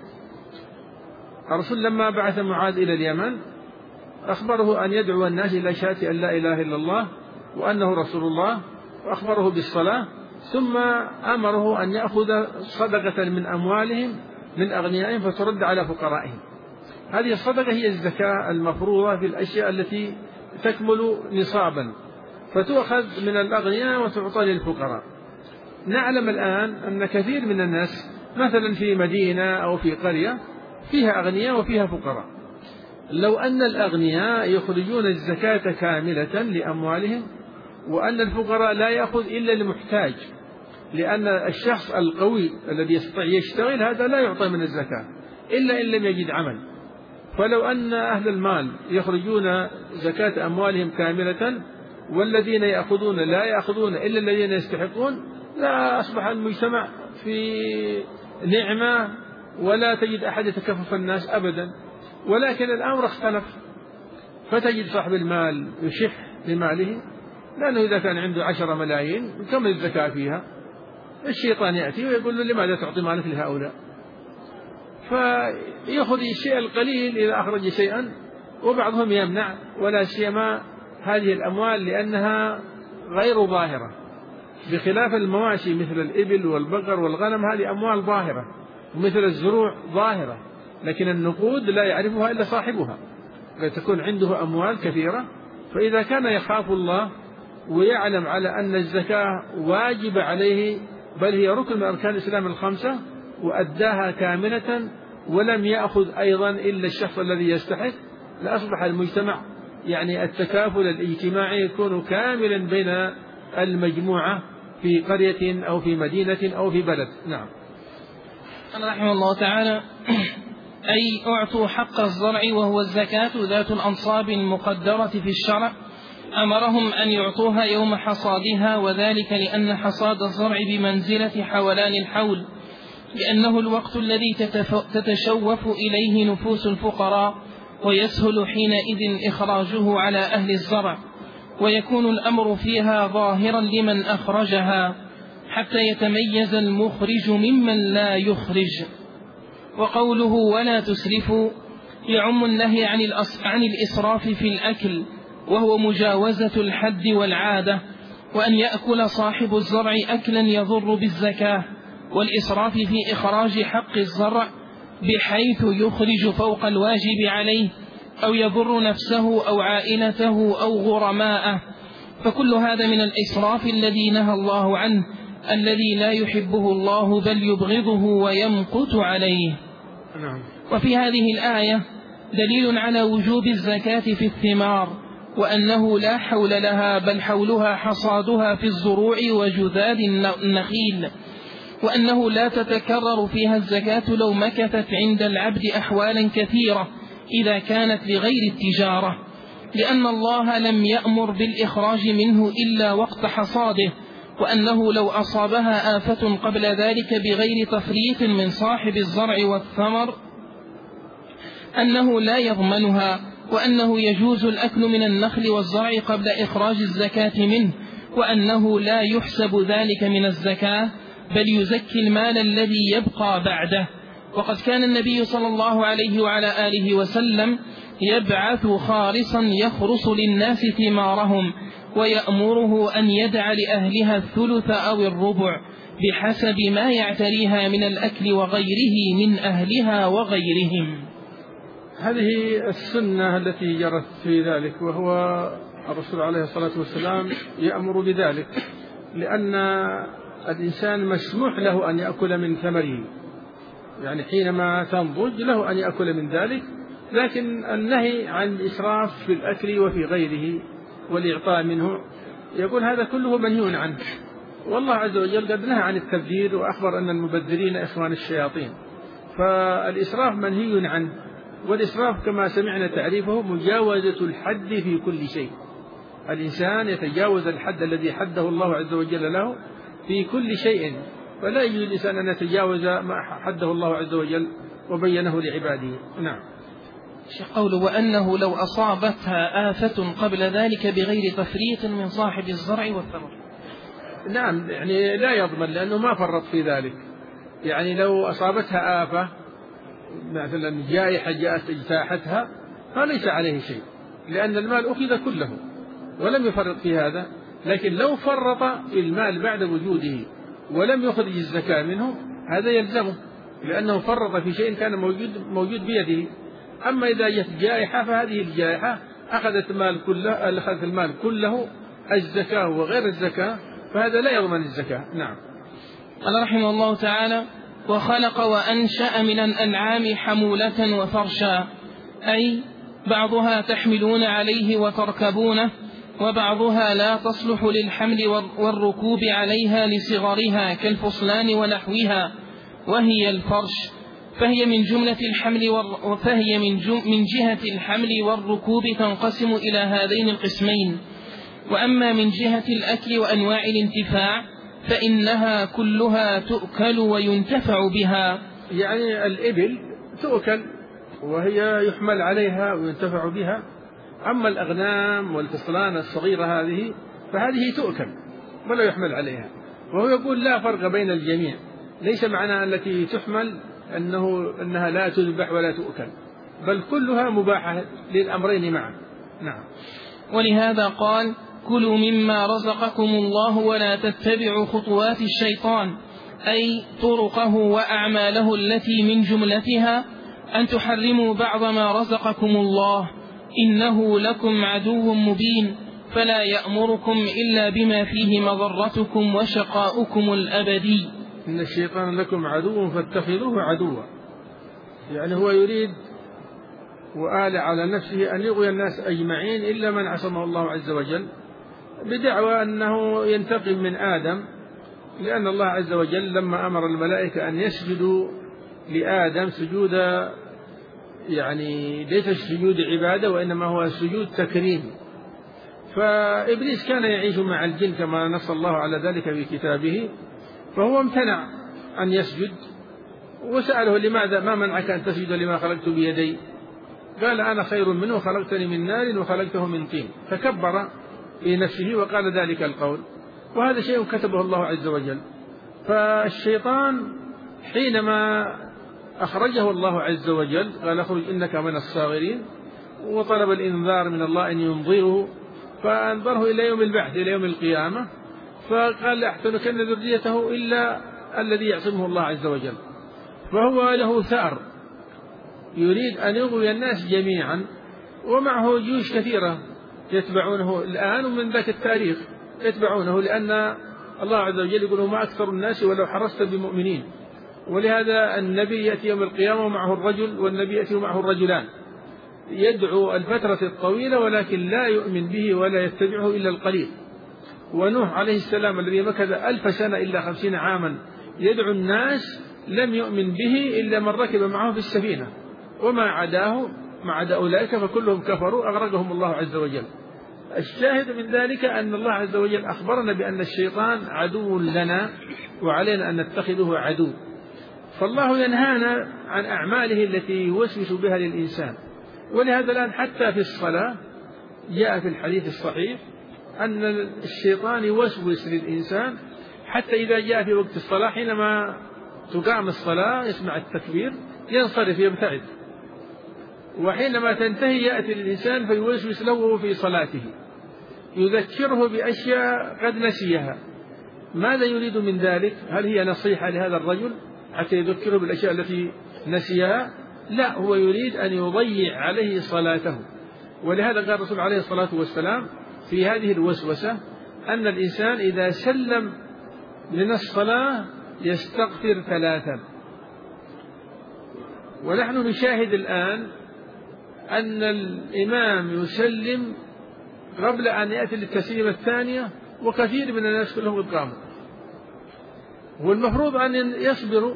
الرسول لما بعث معاذ إلى اليمن أخبره أن يدعو الناس إلى شهادة أن لا إله إلا الله وأنه رسول الله، وأخبره بالصلاة، ثم أمره أن يأخذ صدقة من أموالهم من أغنيائهم فترد على فقرائهم. هذه الصدقة هي الزكاة المفروضة في الأشياء التي تكمل نصابا، فتؤخذ من الأغنياء وتعطى للفقراء. نعلم الآن أن كثير من الناس مثلا في مدينة أو في قرية فيها أغنياء وفيها فقراء، لو أن الأغنياء يخرجون الزكاة كاملة لأموالهم وأن الفقراء لا يأخذ إلا المحتاج، لأن الشخص القوي الذي يستطيع يشتغل هذا لا يعطى من الزكاة إلا إن لم يجد عمل. فلو أن أهل المال يخرجون زكاة أموالهم كاملة والذين يأخذون لا يأخذون إلا الذين يستحقون، لا أصبح المجتمع في نعمة ولا تجد أحد يتكفف الناس أبدا. ولكن الأمر اختلف، فتجد صاحب المال يشح بماله، لأنه إذا كان عنده 10 ملايين كم الزكاة فيها؟ الشيطان يأتي ويقول له: لماذا تعطي مالك لهؤلاء؟ فيأخذ الشيء القليل إذا أخرج شيئا، وبعضهم يمنع، ولا سيما هذه الأموال لأنها غير ظاهرة، بخلاف المواشي مثل الإبل والبقر والغنم، هذه أموال ظاهرة، ومثل الزروع ظاهرة، لكن النقود لا يعرفها إلا صاحبها، فتكون عنده أموال كثيرة. فإذا كان يخاف الله ويعلم على أن الزكاة واجب عليه، بل هي ركن من أركان الإسلام الخمسة، وأداها كاملة ولم يأخذ أيضا إلا الشخص الذي يستحق، لأصبح المجتمع يعني التكافل الاجتماعي يكون كاملا بين المجموعة في قرية أو في مدينة أو في بلد. نعم. قال رحمه الله تعالى: أي أعطوا حق الزرع وهو الزكاة ذات الأنصاب المقدرة في الشرع، أمرهم أن يعطوها يوم حصادها، وذلك لأن حصاد الزرع بمنزلة حولان الحول، لأنه الوقت الذي تتشوف إليه نفوس الفقراء، ويسهل حينئذ إخراجه على أهل الزرع، ويكون الأمر فيها ظاهرا لمن أخرجها حتى يتميز المخرج ممن لا يخرج. وقوله ولا تسرفوا يعم النهي عن الإسراف في الأكل، وهو مجاوزة الحد والعادة، وأن يأكل صاحب الزرع أكلا يضر بالزكاة، والإسراف في إخراج حق الزرع بحيث يخرج فوق الواجب عليه، أو يضر نفسه أو عائلته أو غرماءه، فكل هذا من الإسراف الذي نهى الله عنه، الذي لا يحبه الله بل يبغضه ويمقت عليه. وفي هذه الآية دليل على وجوب الزكاة في الثمار، وأنه لا حول لها بل حولها حصادها في الزروع وجذاذ النخيل، وأنه لا تتكرر فيها الزكاة لو مكثت عند العبد أحوالا كثيرة إذا كانت لغير التجارة، لأن الله لم يأمر بالإخراج منه إلا وقت حصاده، وأنه لو أصابها آفة قبل ذلك بغير تفريط من صاحب الزرع والثمر أنه لا يضمنها، وأنه يجوز الأكل من النخل والزرع قبل إخراج الزكاة منه، وأنه لا يحسب ذلك من الزكاة بل يزكي المال الذي يبقى بعده. وقد كان النبي صلى الله عليه وعلى آله وسلم يبعث خارصا يخرص للناس ثمارهم، ويأمره أن يدع لأهلها الثلث أو الربع بحسب ما يعتريها من الأكل وغيره من أهلها وغيرهم. هذه السنة التي جرت في ذلك، وهو الرسول عليه الصلاة والسلام يأمر بذلك، لأن الإنسان مسموح له أن يأكل من ثمره، يعني حينما تنضج له أن يأكل من ذلك، لكن النهي عن الإسراف في الأكل وفي غيره والإعطاء منه يقول هذا كله منهي عنه. والله عز وجل قد نهى عن التبذير، وأخبر أن المبذرين إخوان الشياطين، فالإسراف منهي عنه. والإسراف كما سمعنا تعريفه مجاوزة الحد في كل شيء، الإنسان يتجاوز الحد الذي حده الله عز وجل له في كل شيء، فلا يجوز الإنسان أن يتجاوز ما حده الله عز وجل وبينه لعباده. نعم. قوله وأنه لو أصابتها آفة قبل ذلك بغير تفريط من صاحب الزرع والثمر. نعم، يعني لا يضمن لأنه ما فرط في ذلك. يعني لو أصابتها آفة مثلا جائحة جاءت اجتاحتها فليس عليه شيء، لأن المال أخذ كله ولم يفرط في هذا. لكن لو فرط في المال بعد وجوده ولم يخرج الزكاة منه هذا يلزمه، لأنه فرط في شيء كان موجود بيده. أما إذا جاءت جائحة فهذه الجائحة أخذت المال كله الزكاة وغير الزكاة، فهذا لا يضمن الزكاة. نعم. قال رحمه الله تعالى: وخلق وأنشأ من الأنعام حمولة وفرشا، أي بعضها تحملون عليه وتركبونه، وبعضها لا تصلح للحمل والركوب عليها لصغرها كالفصلان ونحوها، وهي الفرش، فهي من جملة الحمل من جهة الحمل والركوب تنقسم إلى هذين القسمين. وأما من جهة الأكل وأنواع الانتفاع فإنها كلها تؤكل وينتفع بها. يعني الإبل تؤكل وهي يحمل عليها وينتفع بها، أما الأغنام والفصلان الصغيرة هذه فهذه تؤكل ولا يحمل عليها. وهو يقول لا فرق بين الجميع، ليس معنى التي تحمل أنها لا تذبح ولا تؤكل، بل كلها مباحة للأمرين معا. نعم. ولهذا قال: كلوا مما رزقكم الله ولا تتبعوا خطوات الشيطان، أي طرقه وأعماله التي من جملتها أن تحرموا بعض ما رزقكم الله، إنه لكم عدو مبين، فلا يأمركم إلا بما فيه مضرتكم وشقاؤكم الأبدي. إن الشيطان لكم عدو فاتخذوه عدوا، يعني هو يريد وآل على نفسه أن يغوي الناس أجمعين إلا من عصمه الله عز وجل، بدعوى أنه ينتقم من آدم، لأن الله عز وجل لما أمر الملائكة أن يسجدوا لآدم سجود يعني ليس سجود عبادة وإنما هو سجود تكريم، فإبليس كان يعيش مع الجن كما نص الله على ذلك في كتابه، فهو امتنع أن يسجد، وسأله لماذا ما منعك أن تسجد لما خلقت بيدي؟ قال أنا خير منه، خلقتني من نار وخلقته من طين، فكبر في نفسه وقال ذلك القول، وهذا شيء كتبه الله عز وجل. فالشيطان حينما أخرجه الله عز وجل قال اخرج إنك من الصاغرين، وطلب الإنذار من الله أن ينظره، فأنظره إلى يوم البعث إلى يوم القيامة، فقال لا أحتنكن ذريته إلا الذي يعصمه الله عز وجل. فهو له ثأر يريد أن يغوي الناس جميعا، ومعه جيوش كثيرة يتبعونه الآن ومن ذاك التاريخ يتبعونه، لأن الله عز وجل يقول ما أكثر الناس ولو حرصت بمؤمنين، ولهذا النبي يأتي يوم القيامة ومعه الرجل، والنبي يأتي ومعه الرجلان، يدعو الفترة الطويلة ولكن لا يؤمن به ولا يتبعه إلا القليل. ونوح عليه السلام الذي مكث 1000 سنة إلا 50 عاما يدعو الناس لم يؤمن به إلا من ركب معه في السفينة، وما عداه ما عدا أولئك فكلهم كفروا أغرقهم الله عز وجل. الشاهد من ذلك أن الله عز وجل أخبرنا بأن الشيطان عدو لنا وعلينا أن نتخذه عدو، فالله ينهانا عن أعماله التي يوسوس بها للإنسان. ولهذا الآن حتى في الصلاة جاء في الحديث الصحيح أن الشيطان يوسوس للإنسان، حتى إذا جاء في وقت الصلاة حينما تقام الصلاة يسمع التكبير ينصرف يبتعد، وحينما تنتهي يأتي الإنسان فيوسوس له في صلاته، يذكره بأشياء قد نسيها. ماذا يريد من ذلك؟ هل هي نصيحة لهذا الرجل حتى يذكره بالأشياء التي نسيها؟ لا، هو يريد أن يضيع عليه صلاته. ولهذا قال الرسول عليه الصلاة والسلام في هذه الوسوسة أن الإنسان إذا سلم من الصلاة يستغفر 3. ونحن نشاهد الآن أن الإمام يسلم قبل أن يأتي للتسليمة الثانية، وكثير من الناس كلهم قد قاموا، والمفروض أن يصبروا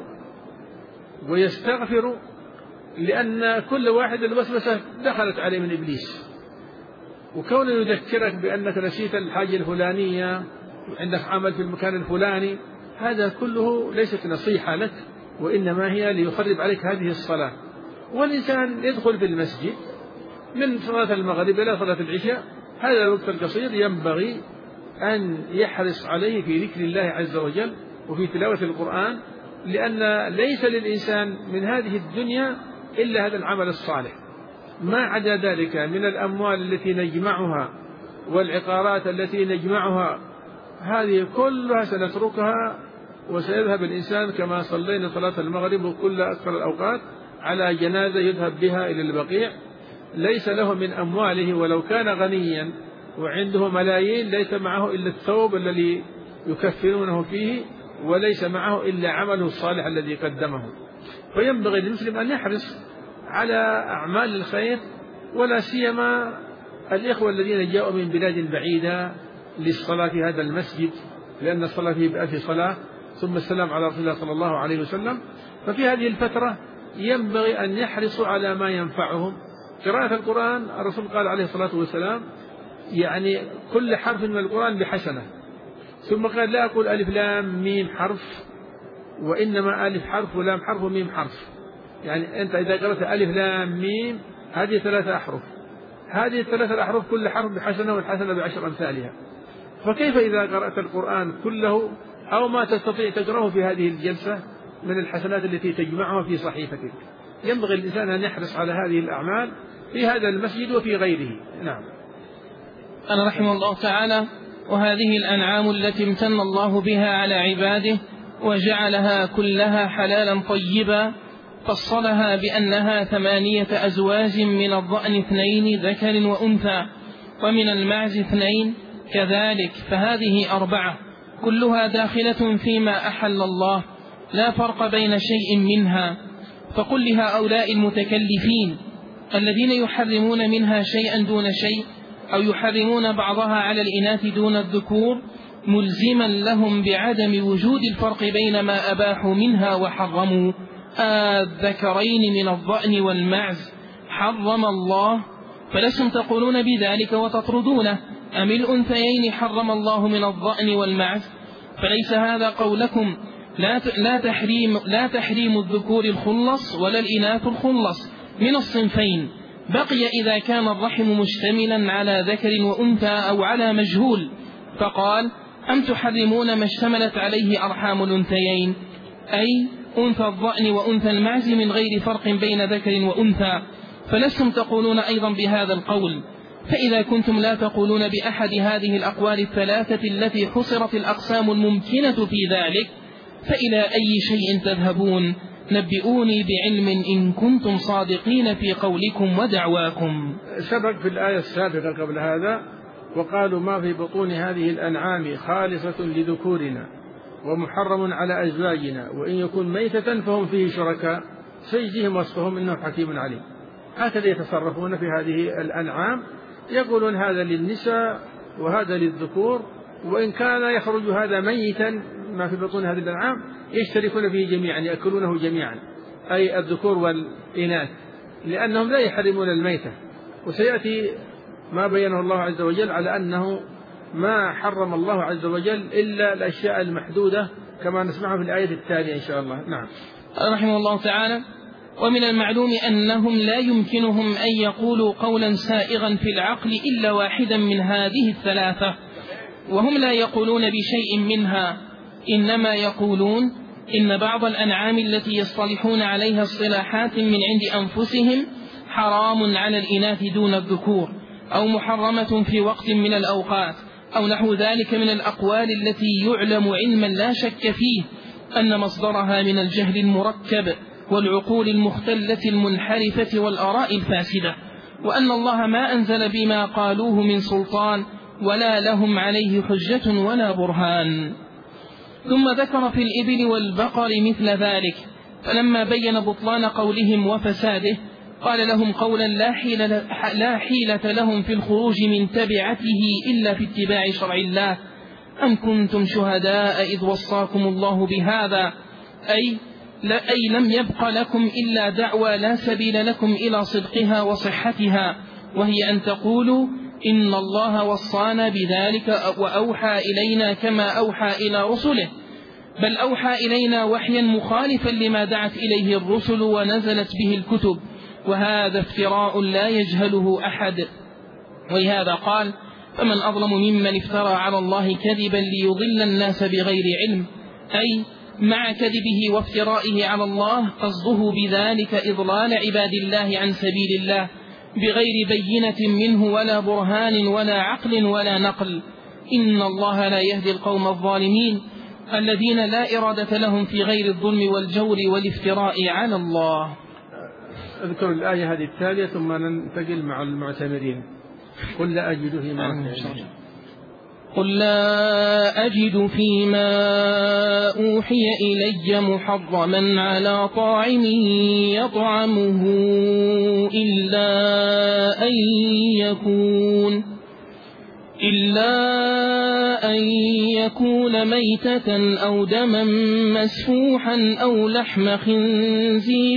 ويستغفروا، لأن كل واحد الوسوسة دخلت عليه من إبليس، وكونه يذكرك بأنك نسيت الحاجة الفلانية وعندك عمل في المكان الفلاني، هذا كله ليست نصيحة لك، وإنما هي ليخرب عليك هذه الصلاة. والإنسان يدخل في المسجد من صلاة المغرب إلى صلاة العشاء، هذا الوقت القصير ينبغي أن يحرص عليه في ذكر الله عز وجل وفي تلاوة القرآن، لأن ليس للإنسان من هذه الدنيا إلا هذا العمل الصالح، ما عدا ذلك من الأموال التي نجمعها والعقارات التي نجمعها هذه كلها سنتركها، وسيذهب الإنسان كما صلينا صلاة المغرب وكل أكثر الأوقات على جنازة يذهب بها إلى البقيع، ليس له من أمواله ولو كان غنيا وعنده ملايين ليس معه إلا الثوب الذي يكفنونه فيه، وليس معه إلا عمله الصالح الذي قدمه. فينبغي للمسلم أن يحرص على أعمال الخير، ولا سيما الإخوة الذين جاءوا من بلاد بعيدة للصلاة في هذا المسجد، لأن الصلاة فيه بألف صلاة ثم السلام على رسول الله صلى الله عليه وسلم. ففي هذه الفترة ينبغي أن يحرصوا على ما ينفعهم. قراءة القرآن الرسول قال عليه الصلاة والسلام يعني كل حرف من القرآن بحسنة، ثم قال لا أقول ألف لام ميم حرف، وإنما ألف حرف ولام حرف وميم حرف. يعني أنت إذا قرأت ألف لام ميم هذه 3 أحرف، هذه 3 أحرف كل حرف بحسنة والحسنة ب10 أمثالها. فكيف إذا قرأت القرآن كله أو ما تستطيع تقرأه في هذه الجلسة من الحسنات التي تجمعها في صحيفتك؟ ينبغي الإنسان أن يحرص على هذه الأعمال في هذا المسجد وفي غيره. نعم. قال رحمه الله تعالى: وهذه الأنعام التي امتن الله بها على عباده وجعلها كلها حلالا طيبا فصلها بأنها 8 أزواج، من الضأن 2 ذكر وأنثى، ومن المعز 2 كذلك، فهذه 4 كلها داخلة فيما أحل الله، لا فرق بين شيء منها. فقل لهؤلاء المتكلفين الذين يحرمون منها شيئا دون شيء، أو يحرمون بعضها على الإناث دون الذكور، ملزما لهم بعدم وجود الفرق بين ما أباحوا منها وحرموا. الذكرين من الضأن والمعز حرم الله، فلستم تقولون بذلك وتطردونه، أم الأنثيين حرم الله من الضأن والمعز؟ فليس هذا قولكم، لا تحريم الذكور الخلص ولا الإناث الخلص من الصنفين، بقي إذا كان الرحم مشتملا على ذكر وأنثى أو على مجهول. فقال: أم تحرمون ما اشتملت عليه أرحام الأنثيين، أي أنثى الضأن وأنثى المعز من غير فرق بين ذكر وأنثى، فلستم تقولون أيضا بهذا القول. فإذا كنتم لا تقولون بأحد هذه الأقوال الثلاثة التي حصرت الأقسام الممكنة في ذلك، فإلى أي شيء تذهبون؟ نبئوني بعلم إن كنتم صادقين في قولكم ودعواكم. سبق في الآية السابقة قبل هذا: وقالوا ما في بطون هذه الأنعام خالصة لذكورنا ومحرم على أزواجنا وإن يكن ميتة فهم فيه شركاء سيجزيهم وصفهم إنه حكيم عليم. هكذا يتصرفون في هذه الأنعام، يقولون هذا للنساء وهذا للذكور، وإن كان يخرج هذا ميتا ما في بطون هذه الأنعام يشتركون فيه جميعا، يأكلونه جميعا، أي الذكور والإناث، لأنهم لا يحرمون الميتة. وسيأتي ما بينه الله عز وجل على أنه ما حرم الله عز وجل إلا الأشياء المحدودة كما نسمعه في الآية التالية إن شاء الله. نعم. رحمه الله تعالى: ومن المعلوم أنهم لا يمكنهم أن يقولوا قولا سائغا في العقل إلا واحدا من هذه الثلاثة، وهم لا يقولون بشيء منها، إنما يقولون إن بعض الأنعام التي يصطلحون عليها اصطلاحات من عند أنفسهم حرام على الإناث دون الذكور، أو محرمة في وقت من الأوقات، أو نحو ذلك من الأقوال التي يعلم علما لا شك فيه أن مصدرها من الجهل المركب والعقول المختلة المنحرفة والآراء الفاسدة، وأن الله ما أنزل بما قالوه من سلطان ولا لهم عليه حجة ولا برهان. ثم ذكر في الإبل والبقر مثل ذلك، فلما بين بطلان قولهم وفساده قال لهم قولا لا حيلة لهم في الخروج من تبعته إلا في اتباع شرع الله: أم كنتم شهداء إذ وصاكم الله بهذا، أي لم يبق لكم إلا دعوى لا سبيل لكم إلى صدقها وصحتها، وهي أن تقولوا إن الله وصانا بذلك وأوحى إلينا كما أوحى إلى رسله، بل أوحى إلينا وحيا مخالفا لما دعت إليه الرسل ونزلت به الكتب، وهذا افتراء لا يجهله أحد. ولهذا قال: فمن أظلم ممن افترى على الله كذبا ليضل الناس بغير علم، أي مع كذبه وافترائه على الله قصده بذلك إضلال عباد الله عن سبيل الله بغير بينة منه ولا برهان ولا عقل ولا نقل. إن الله لا يهدي القوم الظالمين الذين لا إرادة لهم في غير الظلم والجور والافتراء على الله. اذكر الآية هذه التالية ثم ننتقل مع المعتمرين. قل لا أجد فيما أوحي إلي محرما على طاعم يطعمه إلا أن يكون ميتة أو دما مسفوحا أو لحم خنزير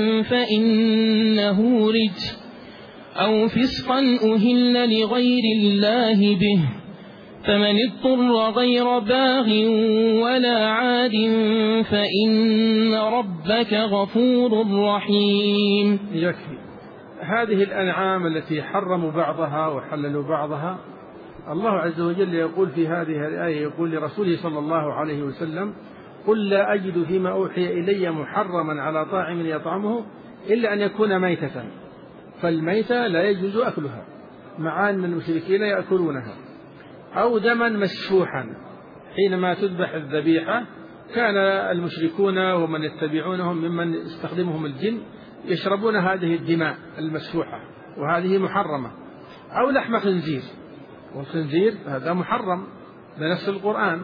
فإنه رجس، أو فسقا أهل لغير الله به، فمن اضطر غير باغ ولا عاد فإن ربك غفور رحيم. يكفي. هذه الأنعام التي حرموا بعضها وحللوا بعضها، الله عز وجل يقول في هذه الآية، يقول لرسوله صلى الله عليه وسلم: قل لا أجد فيما أوحي إلي محرما على طاعم يطعمه إلا أن يكون ميتة، فالميتة لا يجوز أكلها، مع أن المشركين يأكلونها، أو دما مسفوحا. حينما تذبح الذبيحة كان المشركون ومن يتبعونهم ممن يستخدمهم الجن يشربون هذه الدماء المسفوحة، وهذه محرمة. أو لحم خنزير، والخنزير هذا محرم بنص القرآن،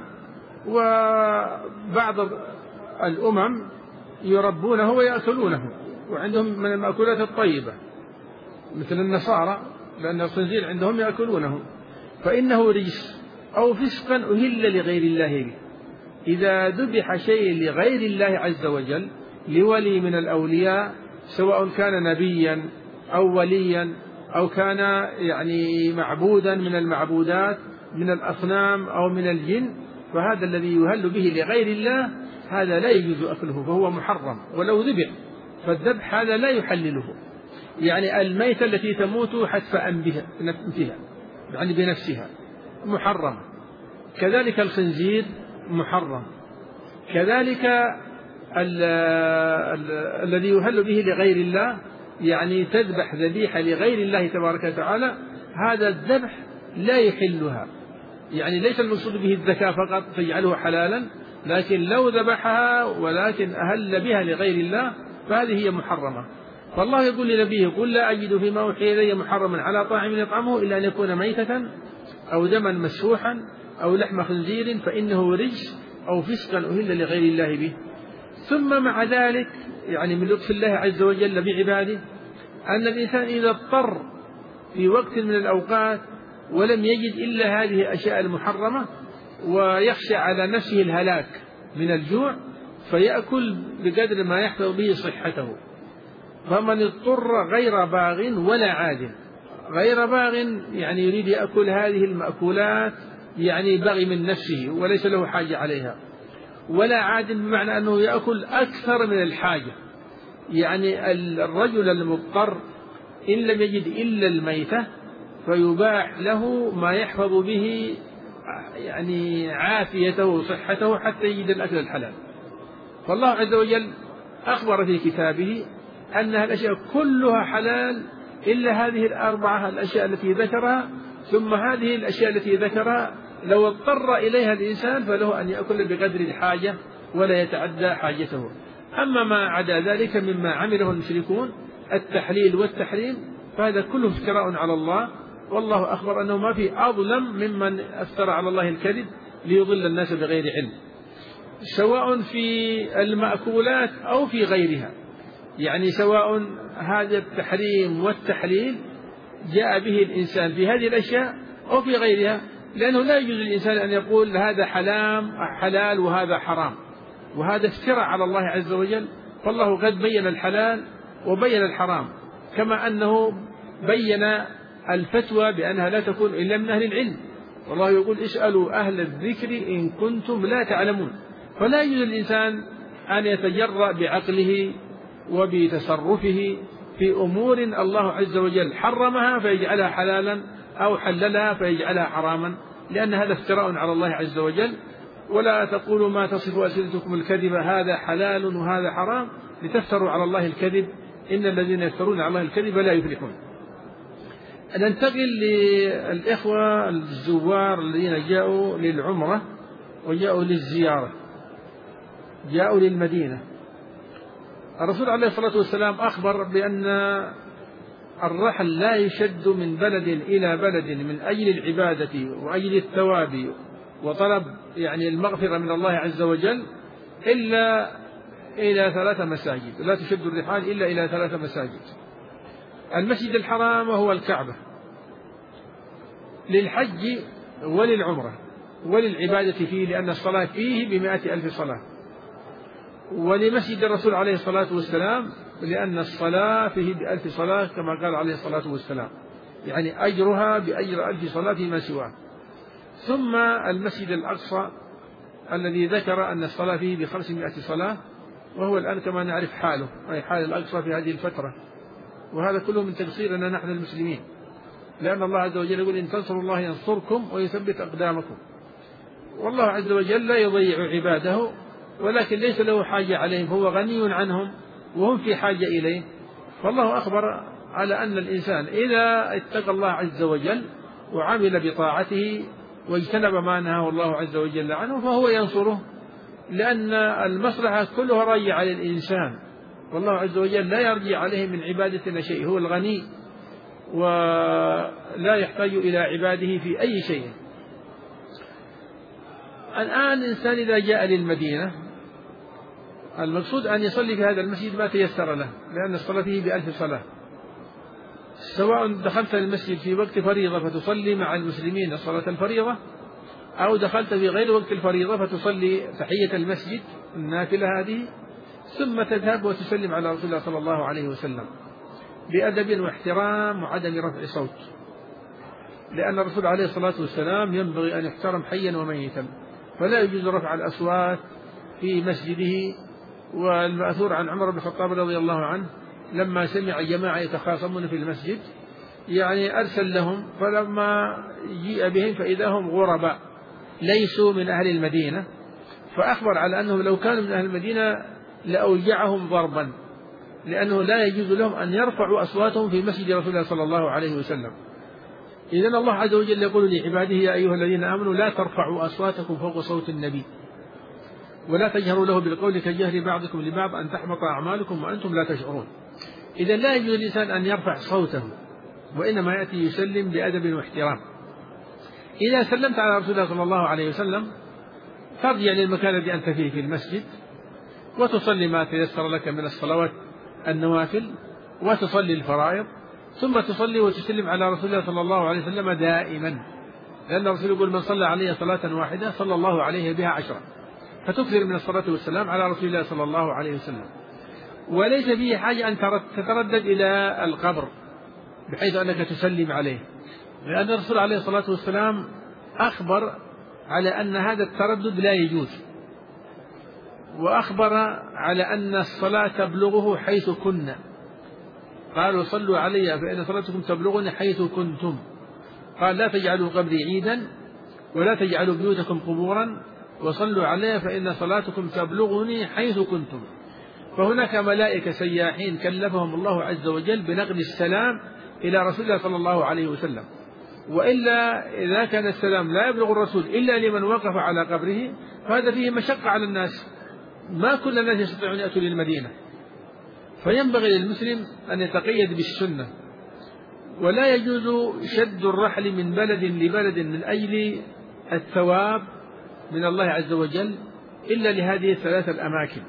وبعض الأمم يربونه ويأكلونه، وعندهم من المأكولات الطيبة مثل النصارى، لأن الخنزير عندهم يأكلونه، فإنه رجس أو فسقا أهل لغير الله به. إذا ذبح شيء لغير الله عز وجل لولي من الأولياء، سواء كان نبيا أو وليا أو كان يعني معبودا من المعبودات من الأصنام أو من الجن، فهذا الذي يهل به لغير الله هذا لا يجوز أكله، فهو محرم ولو ذبح. فالذبح هذا لا يحلله، يعني الميتة التي تموت حتف أنفها يعني بنفسها محرم. كذلك الخنزير محرم. كذلك الذي يهل به لغير الله، يعني تذبح ذبيحة لغير الله تبارك وتعالى، هذا الذبح لا يحلها. يعني ليس المقصود به الذكاء فقط فيجعله حلالا، لكن لو ذبحها ولكن أهل بها لغير الله فهذه هي محرمة. فالله يقول لنبيه: قل لا أجد فيما أوحي إلي محرما على طاعم يطعمه إلا أن يكون ميتة أو دما مسفوحا أو لحم خنزير فإنه رجس أو فسقا أهل لغير الله به. ثم مع ذلك يعني من لطف الله عز وجل بعباده أن الإنسان إذا اضطر في وقت من الأوقات ولم يجد إلا هذه الأشياء المحرمة ويخشى على نفسه الهلاك من الجوع، فيأكل بقدر ما يحفظ به صحته. فمن اضطر غير باغ ولا عاد. غير باغ يعني يريد يأكل هذه المأكولات يعني بغي من نفسه وليس له حاجة عليها، ولا عاد بمعنى أنه يأكل أكثر من الحاجة. يعني الرجل المضطر إن لم يجد إلا الميتة فيباح له ما يحفظ به يعني عافيته وصحته حتى يجد الأكل الحلال. فالله عز وجل أخبر في كتابه أنها الأشياء كلها حلال إلا هذه الأربعة الأشياء التي ذكرها. ثم هذه الأشياء التي ذكرها لو اضطر إليها الإنسان فله أن يأكل بقدر الحاجة ولا يتعدى حاجته. أما ما عدا ذلك مما عمله المشركون التحليل والتحريم فهذا كله افتراء على الله، والله أخبر أنه ما في أظلم ممن افترى على الله الكذب ليضل الناس بغير علم، سواء في المأكولات أو في غيرها. يعني سواء هذا التحريم والتحليل جاء به الإنسان في هذه الأشياء أو في غيرها، لأنه لا يجوز للإنسان أن يقول هذا حلال وهذا حرام، وهذا افتراء على الله عز وجل. فالله قد بين الحلال وبين الحرام، كما أنه بين الفتوى بأنها لا تكون إلا من أهل العلم. والله يقول: اسألوا أهل الذكر إن كنتم لا تعلمون. فلا يجوز للإنسان أن يتجرأ بعقله وبتصرفه في أمور الله عز وجل حرمها فيجعلها حلالا أو حللها فيجعلها حراما، لأن هذا افتراء على الله عز وجل. ولا تقولوا ما تصف ألسنتكم الكذب هذا حلال وهذا حرام لتفتروا على الله الكذب، إن الذين يفترون على الله الكذب لا يفلحون. ننتقل للإخوة الزوار الذين جاءوا للعمرة وجاءوا للزيارة، جاءوا للمدينة. الرسول عليه الصلاة والسلام أخبر بأن الرحل لا يشد من بلد إلى بلد من أجل العبادة وأجل الثواب وطلب يعني المغفرة من الله عز وجل إلا إلى 3 مساجد. لا تشد الرحال إلا إلى 3 مساجد: المسجد الحرام وهو الكعبة، للحج وللعمرة وللعبادة فيه لأن الصلاة فيه ب100,000 صلاة، ولمسجد الرسول عليه الصلاة والسلام لأن الصلاة فيه ب1000 صلاة كما قال عليه الصلاة والسلام، يعني أجرها بأجر 1000 صلاة فيما سواه. ثم المسجد الأقصى الذي ذكر أن الصلاة فيه ب500 صلاة، وهو الآن كما نعرف حاله، أي حال الأقصى في هذه الفترة. وهذا كله من تقصيرنا نحن المسلمين، لأن الله عز وجل يقول: إن تنصروا الله ينصركم ويثبت أقدامكم. والله عز وجل لا يضيع عباده، ولكن ليس له حاجة عليهم، هو غني عنهم وهم في حاجة إليه. فالله أخبر على أن الإنسان إذا اتقى الله عز وجل وعمل بطاعته واجتنب ما نهاه الله عز وجل عنه فهو ينصره، لأن المصلحة كلها راجعة للإنسان، والله عز وجل لا يرجع عليه من عبادتنا شيء، هو الغني ولا يحتاج إلى عباده في أي شيء. الآن الإنسان إذا جاء للمدينة المقصود أن يصلي في هذا المسجد ما تيسر له، لأن الصلاة فيه ب1000 صلاة، سواء دخلت المسجد في وقت فريضة فتصلي مع المسلمين صلاة الفريضة، أو دخلت في غير وقت الفريضة فتصلي تحية المسجد النافلة هذه، ثم تذهب وتسلم على رسول الله صلى الله عليه وسلم بأدب واحترام وعدم رفع صوت، لأن الرسول عليه الصلاة والسلام ينبغي أن يحترم حيا وميتا، فلا يجوز رفع الأصوات في مسجده. والمأثور عن عمر بن الخطاب رضي الله عنه لما سمع جماعة يتخاصمون في المسجد يعني أرسل لهم، فلما جيء بهم فإذا هم غرباء ليسوا من أهل المدينة، فأخبر على أنهم لو كانوا من أهل المدينة لأوجعهم ضربا، لأنه لا يجوز لهم أن يرفعوا أصواتهم في مسجد رسول الله صلى الله عليه وسلم. إذن الله عز وجل يقول لعباده يا أيها الذين آمنوا لا ترفعوا أصواتكم فوق صوت النبي ولا تجهروا له بالقول كجهر بعضكم لبعض أن تحبط أعمالكم وأنتم لا تشعرون. إذا لا يجوز للإنسان أن يرفع صوته، وإنما يأتي يسلم بأدب واحترام. إذا سلمت على رسول الله صلى الله عليه وسلم ترجع للمكان الذي أنت فيه في المسجد وتصلي ما تيسر لك من الصلوات النوافل وتصلي الفرائض، ثم تصلي وتسلم على رسول الله صلى الله عليه وسلم دائما، لأن الرسول يقول من صلى عليه صلاة واحدة صلى الله عليه بها 10، فتكثر من الصلاة والسلام على رسول الله صلى الله عليه وسلم. وليس فيه حاجة أن تتردد إلى القبر بحيث أنك تسلم عليه، لأن الرسول عليه الصلاة والسلام أخبر على أن هذا التردد لا يجوز، وأخبر على أن الصلاة تبلغه حيث كنا، قالوا صلوا علي فإن صلاتكم تبلغني حيث كنتم، قال لا تجعلوا قبري عيدا ولا تجعلوا بيوتكم قبورا وصلوا علي فإن صلاتكم تبلغني حيث كنتم. فهناك ملائكة سياحين كلفهم الله عز وجل بنقل السلام إلى رسول الله صلى الله عليه وسلم، وإلا إذا كان السلام لا يبلغ الرسول إلا لمن وقف على قبره فهذا فيه مشقة على الناس، ما كل الناس يستطيعون أن يأتوا للمدينة، فينبغي للمسلم أن يتقيد بالسنة. ولا يجوز شد الرحل من بلد لبلد من أجل الثواب من الله عز وجل إلا لهذه الثلاث الأماكن.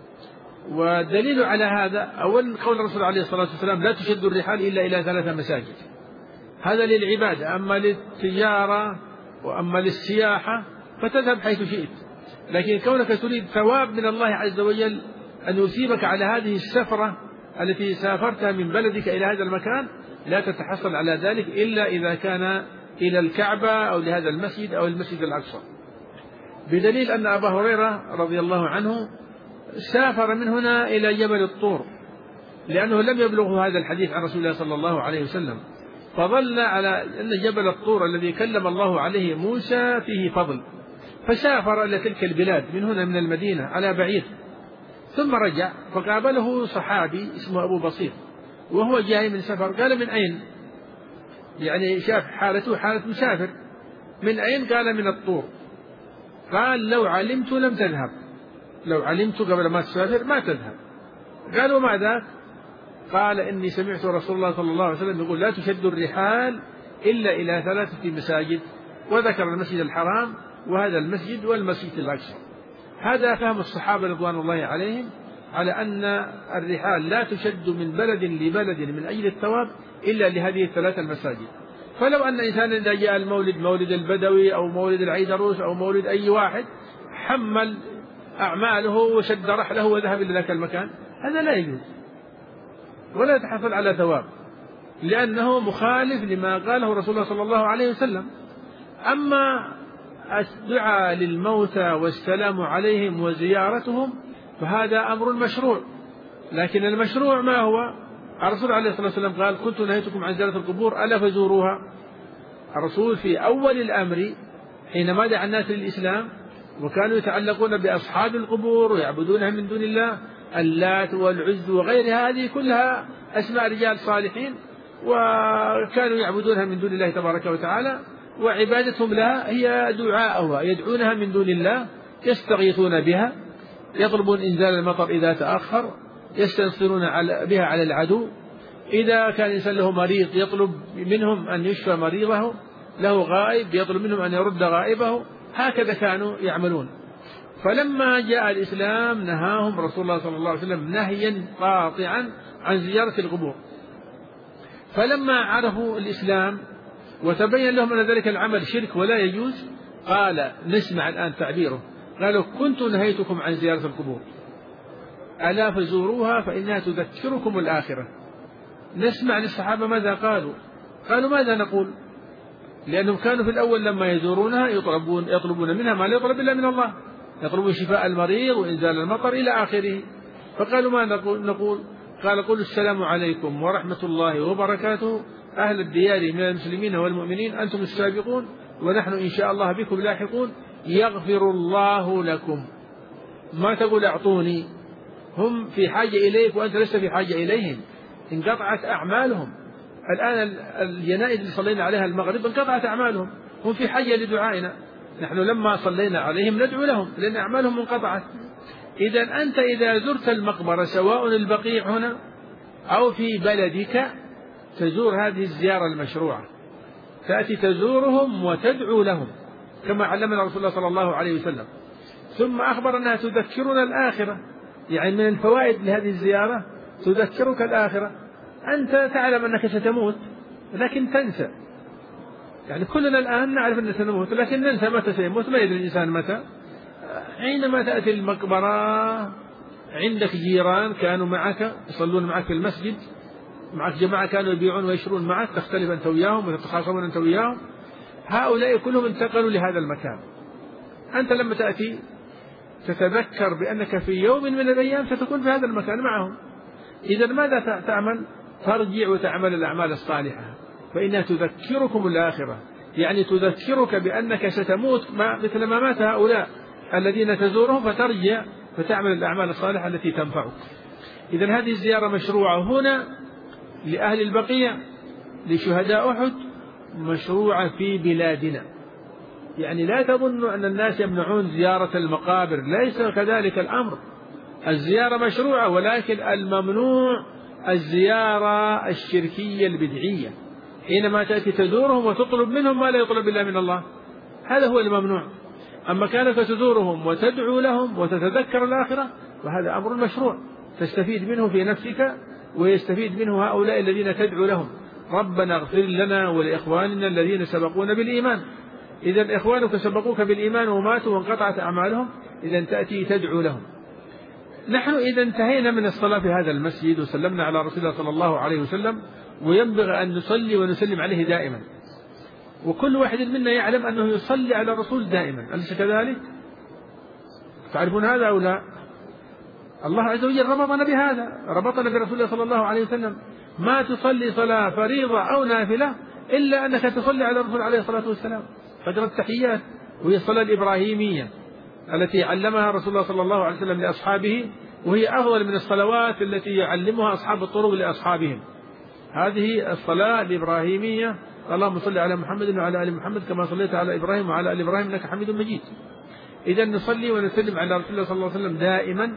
والدليل على هذا أولا قول الرسول عليه الصلاة والسلام لا تشد الرحال إلا إلى 3 مساجد، هذا للعبادة، أما للتجارة وأما للسياحة فتذهب حيث شئت، لكن كونك تريد ثواب من الله عز وجل أن يثيبك على هذه السفرة التي سافرتها من بلدك إلى هذا المكان لا تتحصل على ذلك إلا إذا كان إلى الكعبة أو لهذا المسجد أو المسجد الأقصى، بدليل أن أبا هريرة رضي الله عنه سافر من هنا إلى جبل الطور، لأنه لم يبلغه هذا الحديث عن رسول الله صلى الله عليه وسلم، فظل على أن جبل الطور الذي كلم الله عليه موسى فيه فضل، فسافر إلى تلك البلاد من هنا من المدينة على بعير، ثم رجع فقابله صحابي اسمه أبو بصير وهو جاي من سفر، قال من أين؟ يعني شاف حالته حالة مسافر، من أين؟ قال من الطور. قال لو علمت لم تذهب، لو علمت قبل ما تسافر ما تذهب. قال وماذا؟ قال إني سمعت رسول الله صلى الله عليه وسلم يقول لا تشد الرحال إلا إلى 3 مساجد، وذكر المسجد الحرام وهذا المسجد والمسجد الأقصى. هذا فهم الصحابة رضوان الله عليهم على أن الرحال لا تشد من بلد لبلد من أجل الثواب إلا لهذه 3 المساجد. فلو أن إنسان إذا جاء المولد مولد البدوي أو مولد العيدروس أو مولد أي واحد حمل أعماله وشد رحله وذهب إلى ذاك المكان، هذا لا يجوز ولا يتحصل على ثواب، لأنه مخالف لما قاله رسول الله صلى الله عليه وسلم. أما الدعاء للموتى والسلام عليهم وزيارتهم فهذا أمر مشروع، لكن المشروع ما هو؟ الرسول عليه الصلاة والسلام قال كنت نهيتكم عن زيارة القبور ألا فزوروها. الرسول في أول الأمر حينما دعا الناس للإسلام وكانوا يتعلقون بأصحاب القبور ويعبدونها من دون الله اللات والعز وغيرها، هذه كلها أسماء رجال صالحين وكانوا يعبدونها من دون الله تبارك وتعالى، وعبادتهم لها هي دعاءها، يدعونها من دون الله، يستغيثون بها، يطلبون إنزال المطر إذا تأخر، يستنصرون بها على العدو، إذا كان إنسان له مريض يطلب منهم أن يشفى مريضه، له غائب يطلب منهم أن يرد غائبه، هكذا كانوا يعملون. فلما جاء الإسلام نهاهم رسول الله صلى الله عليه وسلم نهيا قاطعا عن زيارة القبور. فلما عرفوا الإسلام وتبين لهم أن ذلك العمل شرك ولا يجوز، قال، نسمع الآن تعبيره، قالوا: كنت نهيتكم عن زيارة القبور ألا فزوروها فإنها تذكركم الآخرة. نسمع للصحابة ماذا قالوا. قالوا: ماذا نقول؟ لأنهم كانوا في الأول لما يزورونها يطلبون منها ما لا يطلب إلا من الله، يطلبون شفاء المريض وإنزال المطر إلى آخره. فقالوا: ما نقول؟ قال: قولوا السلام عليكم ورحمة الله وبركاته أهل الديار من المسلمين والمؤمنين، أنتم السابقون ونحن إن شاء الله بكم لاحقون، يغفر الله لكم. ما تقول أعطوني، هم في حاجة إليك وأنت لست في حاجة إليهم، انقطعت أعمالهم. الآن الجنائز اللي صلينا عليها المغرب انقطعت أعمالهم، هم في حاجة لدعائنا، نحن لما صلينا عليهم ندعو لهم لأن أعمالهم انقطعت. إذا أنت إذا زرت المقبرة سواء البقيع هنا أو في بلدك تزور هذه الزيارة المشروعة، تأتي تزورهم وتدعو لهم كما علمنا رسول الله صلى الله عليه وسلم. ثم أخبر أنها تذكرنا الآخرة، يعني من الفوائد لهذه الزيارة تذكرك الآخرة. أنت تعلم أنك ستموت لكن تنسى، يعني كلنا الآن نعرف أننا سنموت لكن ننسى متى سيموت، ما يدري الإنسان متى. حينما تأتي المقبرة عندك جيران كانوا معك يصلون معك في المسجد، معك جماعة كانوا يبيعون ويشترون معك، تختلف أنت وياهم وتتخاصمون أنت وياهم، هؤلاء كلهم انتقلوا لهذا المكان. أنت لما تأتي تتذكر بأنك في يوم من الأيام ستكون في هذا المكان معهم. إذا ماذا تعمل؟ ترجع وتعمل الأعمال الصالحة، فإنها تذكركم الآخرة، يعني تذكرك بأنك ستموت مثل ما مات هؤلاء الذين تزورهم، فترجع فتعمل الأعمال الصالحة التي تنفعك. إذا هذه الزيارة مشروعة هنا لأهل البقيع، لشهداء أحد، مشروعة في بلادنا. يعني لا تظن أن الناس يمنعون زيارة المقابر، ليس كذلك الأمر. الزيارة مشروعة، ولكن الممنوع الزيارة الشركية البدعية، حينما تأتي تزورهم وتطلب منهم ما لا يطلب إلا من الله، هذا هو الممنوع. أما كانك تزورهم وتدعو لهم وتتذكر الآخرة وهذا أمر مشروع، تستفيد منه في نفسك ويستفيد منه هؤلاء الذين تدعو لهم. ربنا اغفر لنا ولإخواننا الذين سبقونا بالإيمان. إذا إخوانك سبقوك بالإيمان وماتوا وانقطعت أعمالهم، إذا تأتي تدعو لهم. نحن إذا انتهينا من الصلاة في هذا المسجد وسلمنا على رسول الله صلى الله عليه وسلم، وينبغي أن نصلي ونسلم عليه دائما، وكل واحد منا يعلم أنه يصلي على الرسول دائما، أليس كذلك؟ تعرفون هذا أو لا؟ الله عز وجل ربطنا بهذا، ربطنا برسول الله صلى الله عليه وسلم. ما تصلي صلاة فريضة أو نافلة إلا أنك تصلي على الرسول عليه الصلاة والسلام. فجر التحيات وهي الصلاة الإبراهيمية التي علمها رسول الله صلى الله عليه وسلم لأصحابه، وهي أفضل من الصلوات التي يعلمها أصحاب الطرق لأصحابهم. هذه الصلاة الإبراهيمية: اللهم صل على محمد وعلى آل محمد كما صليت على إبراهيم وعلى آل إبراهيم إنك حميد مجيد. إذا نصلي ونسلم على رسول الله صلى الله عليه وسلم دائما،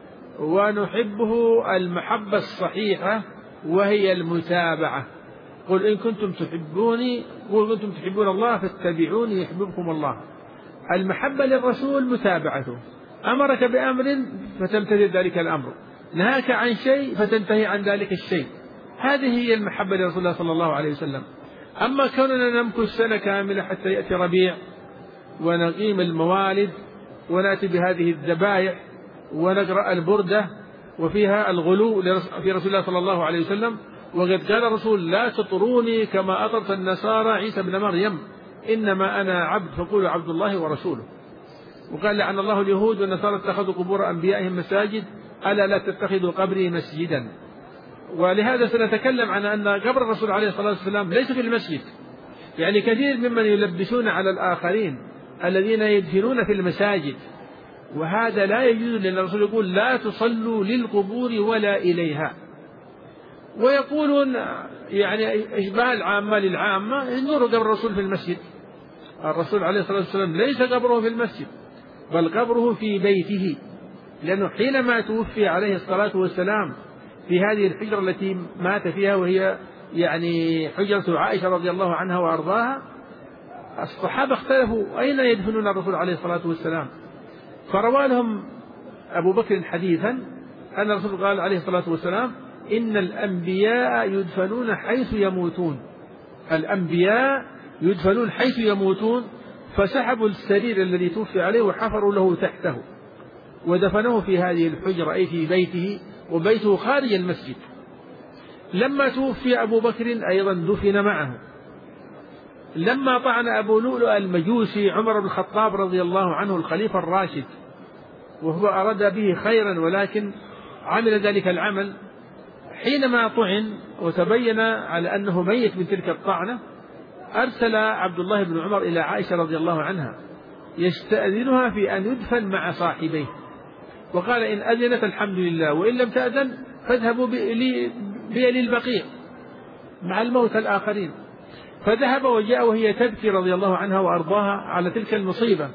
ونحبه المحبة الصحيحة وهي المتابعة. قل إن كنتم تحبوني، قل كنتم تحبون الله فاتبعوني يحببكم الله. المحبة للرسول متابعته، أمرك بأمر فتمتثل ذلك الأمر، نهاك عن شيء فتنتهي عن ذلك الشيء، هذه هي المحبة لرسول الله صلى الله عليه وسلم. أما كوننا نمكث سنة كاملة حتى يأتي ربيع ونقيم الموالد ونأتي بهذه الذبائح ونقرأ البردة وفيها الغلو في رسول الله صلى الله عليه وسلم، وقد قال الرسول: لا تطروني كما أطرت النصارى عيسى بن مريم، إنما أنا عبد فقولوا عبد الله ورسوله. وقال: لعن الله اليهود والنصارى اتخذوا قبور أنبيائهم مساجد، ألا لا تتخذوا قبري مسجدا. ولهذا سنتكلم عن أن قبر الرسول عليه الصلاة والسلام ليس في المسجد. يعني كثير ممن يلبسون على الآخرين الذين يدفنون في المساجد وهذا لا يجوز، لأن الرسول يقول لا تصلوا للقبور ولا إليها. ويقولون يعني إشباه العامة للعامة، انظروا قبر الرسول في المسجد. الرسول عليه الصلاة والسلام ليس قبره في المسجد بل قبره في بيته، لأنه حينما توفي عليه الصلاة والسلام في هذه الحجرة التي مات فيها، وهي يعني حجرة عائشة رضي الله عنها وأرضاها، الصحابة اختلفوا أين يدفنون الرسول عليه الصلاة والسلام، فروى لهم أبو بكر حديثا أن الرسول قال عليه الصلاة والسلام إن الأنبياء يدفنون حيث يموتون، الأنبياء يدفنون حيث يموتون، فسحبوا السرير الذي توفي عليه وحفروا له تحته ودفنوه في هذه الحجرة أي في بيته، وبيته خارج المسجد. لما توفي أبو بكر أيضا دفن معه. لما طعن أبو لؤلؤ المجوسي عمر بن الخطاب رضي الله عنه الخليفة الراشد، وهو أراد به خيرا ولكن عمل ذلك العمل، حينما طعن وتبين على أنه ميت من تلك الطعنة، أرسل عبد الله بن عمر إلى عائشة رضي الله عنها يستأذنها في أن يدفن مع صاحبيه، وقال إن أذنت الحمد لله، وإن لم تأذن فاذهبوا بي للبقيع مع الموتى الآخرين. فذهب وجاء وهي تبكي رضي الله عنها وأرضاها على تلك المصيبة،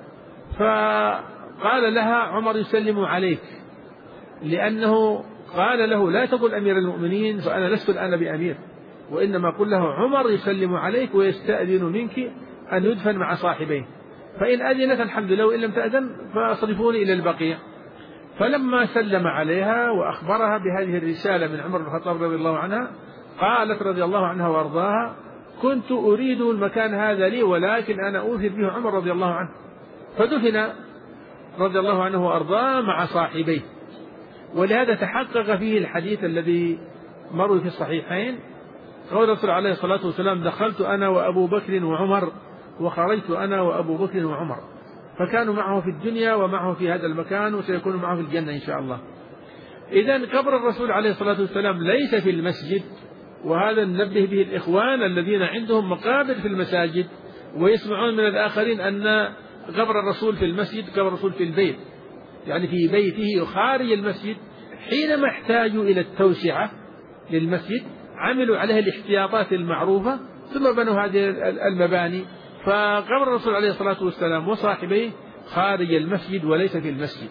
فقال لها عمر يسلم عليك، لأنه قال له لا تقل أمير المؤمنين فأنا لست الآن بأمير، وإنما قل له عمر يسلم عليك ويستأذن منك أن يدفن مع صاحبيه، فإن أذنت الحمد لله وإن لم تأذن فأصرفوني إلى البقيع. فلما سلم عليها وأخبرها بهذه الرسالة من عمر بن الخطاب رضي الله عنها، قالت رضي الله عنها وارضاها كنت أريد المكان هذا لي ولكن أنا أوثر به عمر رضي الله عنه، فدفن رضي الله عنه وأرضاه مع صاحبيه. ولهذا تحقق فيه الحديث الذي مر في الصحيحين، قول الرسول عليه الصلاة والسلام دخلت أنا وأبو بكر وعمر وخرجت أنا وأبو بكر وعمر، فكانوا معه في الدنيا ومعه في هذا المكان وسيكونوا معه في الجنة إن شاء الله. إذن قبر الرسول عليه الصلاة والسلام ليس في المسجد، وهذا ننبه به الإخوان الذين عندهم مقابر في المساجد ويسمعون من الآخرين أن قبر الرسول في المسجد، قبر الرسول في البيت، يعني في بيته خارج المسجد. حينما احتاجوا إلى التوسعة للمسجد عملوا عليه الاحتياطات المعروفة ثم بنوا هذه المباني، فقبر الرسول عليه الصلاة والسلام وصاحبيه خارج المسجد وليس في المسجد.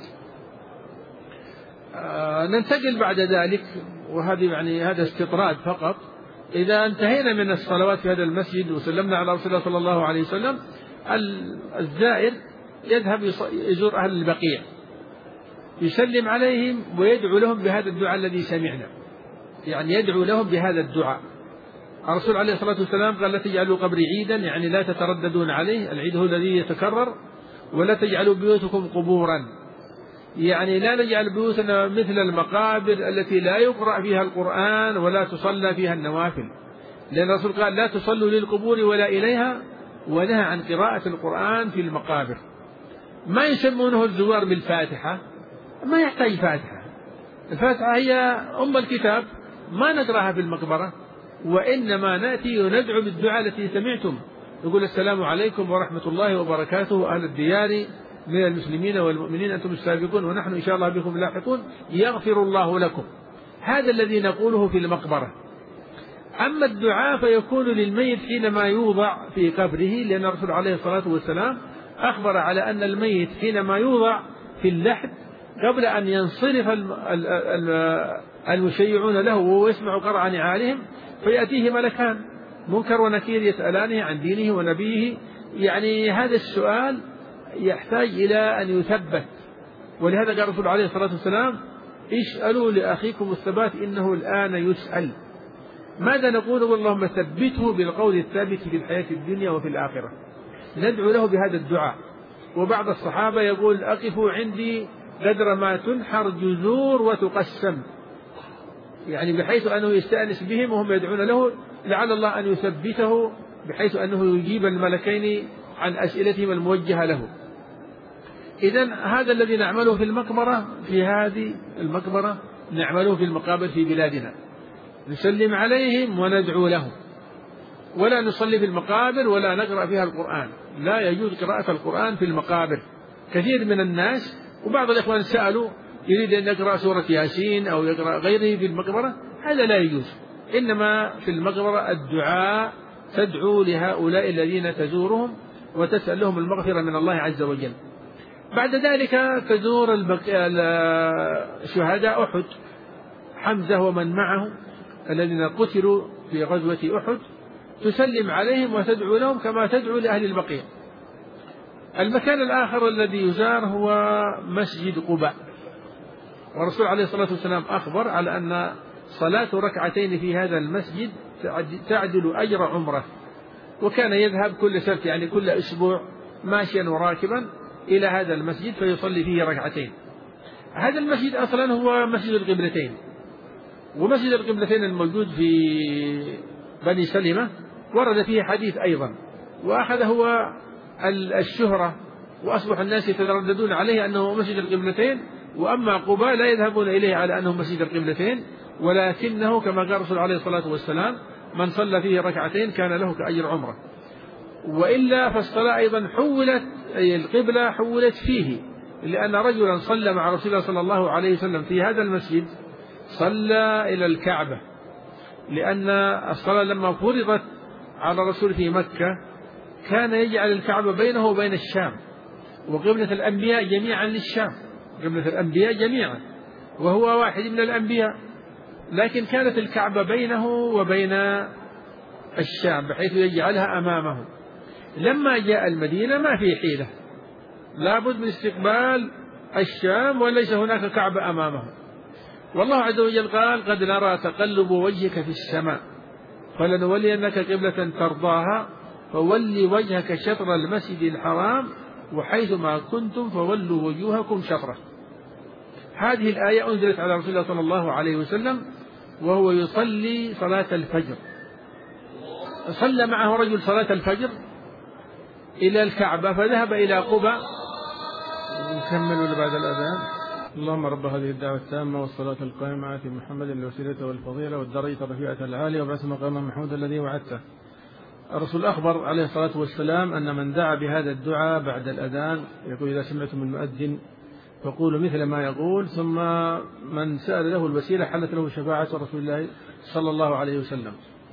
ننتقل بعد ذلك، وهذه يعني هذا استطراد فقط. إذا انتهينا من الصلوات في هذا المسجد وسلمنا على رسول الله صلى الله عليه وسلم، الزائر يذهب يزور أهل البقيع يسلم عليهم ويدعو لهم بهذا الدعاء الذي سمعنا، يعني يدعو لهم بهذا الدعاء. الرسول عليه الصلاة والسلام قال لا تجعلوا قبري عيدا، يعني لا تترددون عليه، العيد هو الذي يتكرر، ولا تجعلوا بيوتكم قبورا، يعني لا نجعل بيوتنا مثل المقابر التي لا يقرأ فيها القرآن ولا تصلى فيها النوافل، لأن الرسول قال لا تصلوا للقبور ولا إليها، ونهى عن قراءة القرآن في المقابر. ما يسمونه الزوار بالفاتحة، ما يحتاج فاتحة، الفاتحة هي أم الكتاب، ما نقرأها في المقبرة، وإنما نأتي وندعو بالدعاء التي سمعتم، نقول السلام عليكم ورحمة الله وبركاته أهل الديار من المسلمين والمؤمنين أنتم السابقون ونحن إن شاء الله بكم لاحقون يغفر الله لكم. هذا الذي نقوله في المقبرة. أما الدعاء فيكون للميت حينما يوضع في قبره، لأن الرسول عليه الصلاة والسلام أخبر على أن الميت حينما يوضع في اللحد قبل أن ينصرف المشيعون له وهو يسمع قرع نعالهم فيأتيه ملكان منكر ونكير يسألانه عن دينه ونبيه، يعني هذا السؤال يحتاج إلى أن يثبت. ولهذا قال الرسول عليه الصلاة والسلام اسألوا لأخيكم الثبات إنه الآن يسأل. ماذا نقول؟ اللهم ثبته بالقول الثابت في الحياة الدنيا وفي الآخرة. ندعو له بهذا الدعاء. وبعض الصحابة يقول أقفوا عندي قدر ما تنحر جذور وتقسم، يعني بحيث أنه يستأنس بهم وهم يدعون له لعل الله أن يثبته بحيث أنه يجيب الملكين عن أسئلتهم الموجهة له. إذن هذا الذي نعمله في المقبرة، في هذه المقبرة نعمله في المقابر في بلادنا، نسلم عليهم وندعو لهم، ولا نصلي في المقابر ولا نقرأ فيها القرآن، لا يجوز قراءة القرآن في المقابر. كثير من الناس وبعض الإخوان سألوا يريد أن يقرأ سورة ياسين أو يقرأ غيره في المقبرة، هذا لا يجوز. إنما في المقبرة الدعاء، تدعو لهؤلاء الذين تزورهم وتسأل لهم المغفرة من الله عز وجل. بعد ذلك تزور شهداء أحد، حمزة ومن معه الذين قتلوا في غزوة أحد، تسلم عليهم وتدعو لهم كما تدعو لأهل البقيع. المكان الآخر الذي يزار هو مسجد قباء، والرسول عليه الصلاة والسلام أخبر على أن صلاة ركعتين في هذا المسجد تعدل أجر عمرة، وكان يذهب كل سبت يعني كل أسبوع ماشيا وراكبا إلى هذا المسجد فيصلي فيه ركعتين. هذا المسجد أصلا هو مسجد القبلتين، ومسجد القبلتين الموجود في بني سلمة ورد فيه حديث أيضا، وأخذ هو الشهرة، وأصبح الناس يترددون عليه أنه مسجد القبلتين، وأما قباء لا يذهبون إليه على أنه مسجد القبلتين، ولكنه كما قال الرسول عليه الصلاة والسلام من صلى فيه ركعتين كان له كأجر عمرة. وإلا فالصلاة أيضا حولت، أي القبلة حولت فيه، لأن رجلا صلى مع رسول الله صلى الله عليه وسلم في هذا المسجد صلى إلى الكعبة، لأن الصلاة لما فرضت على الرسول في مكة كان يجعل الكعبة بينه وبين الشام، وقبلة الأنبياء جميعا للشام، قبلة الأنبياء جميعا، وهو واحد من الأنبياء، لكن كانت الكعبة بينه وبين الشام بحيث يجعلها أمامه. لما جاء المدينة ما في حيلة، لابد من استقبال الشام وليس هناك كعبة أمامه. والله عز وجل قال قد نرى تقلب وجهك في السماء فلنولينك قبلة ترضاها فولي وجهك شطر المسجد الحرام وحيثما كنتم فولوا وجوهكم شطره. هذه الآية أنزلت على رسول الله صلى الله عليه وسلم وهو يصلي صلاة الفجر. صلى معه رجل صلاة الفجر إلى الكعبة فذهب إلى قباء. نكمل بعد الأذان. اللهم رب هذه الدعوة التامة والصلاة القائمة آت محمد الوسيلة والفضيلة والدرجة الرفيعة العالية وبعث مقاما محمود الذي وعدته. الرسول أخبر عليه الصلاة والسلام أن من دعا بهذا الدعاء بعد الأذان يقول إذا سمعتم المؤذن فقولوا مثل ما يقول، ثم من سأل له الوسيلة حلت له شفاعة رسول الله صلى الله عليه وسلم.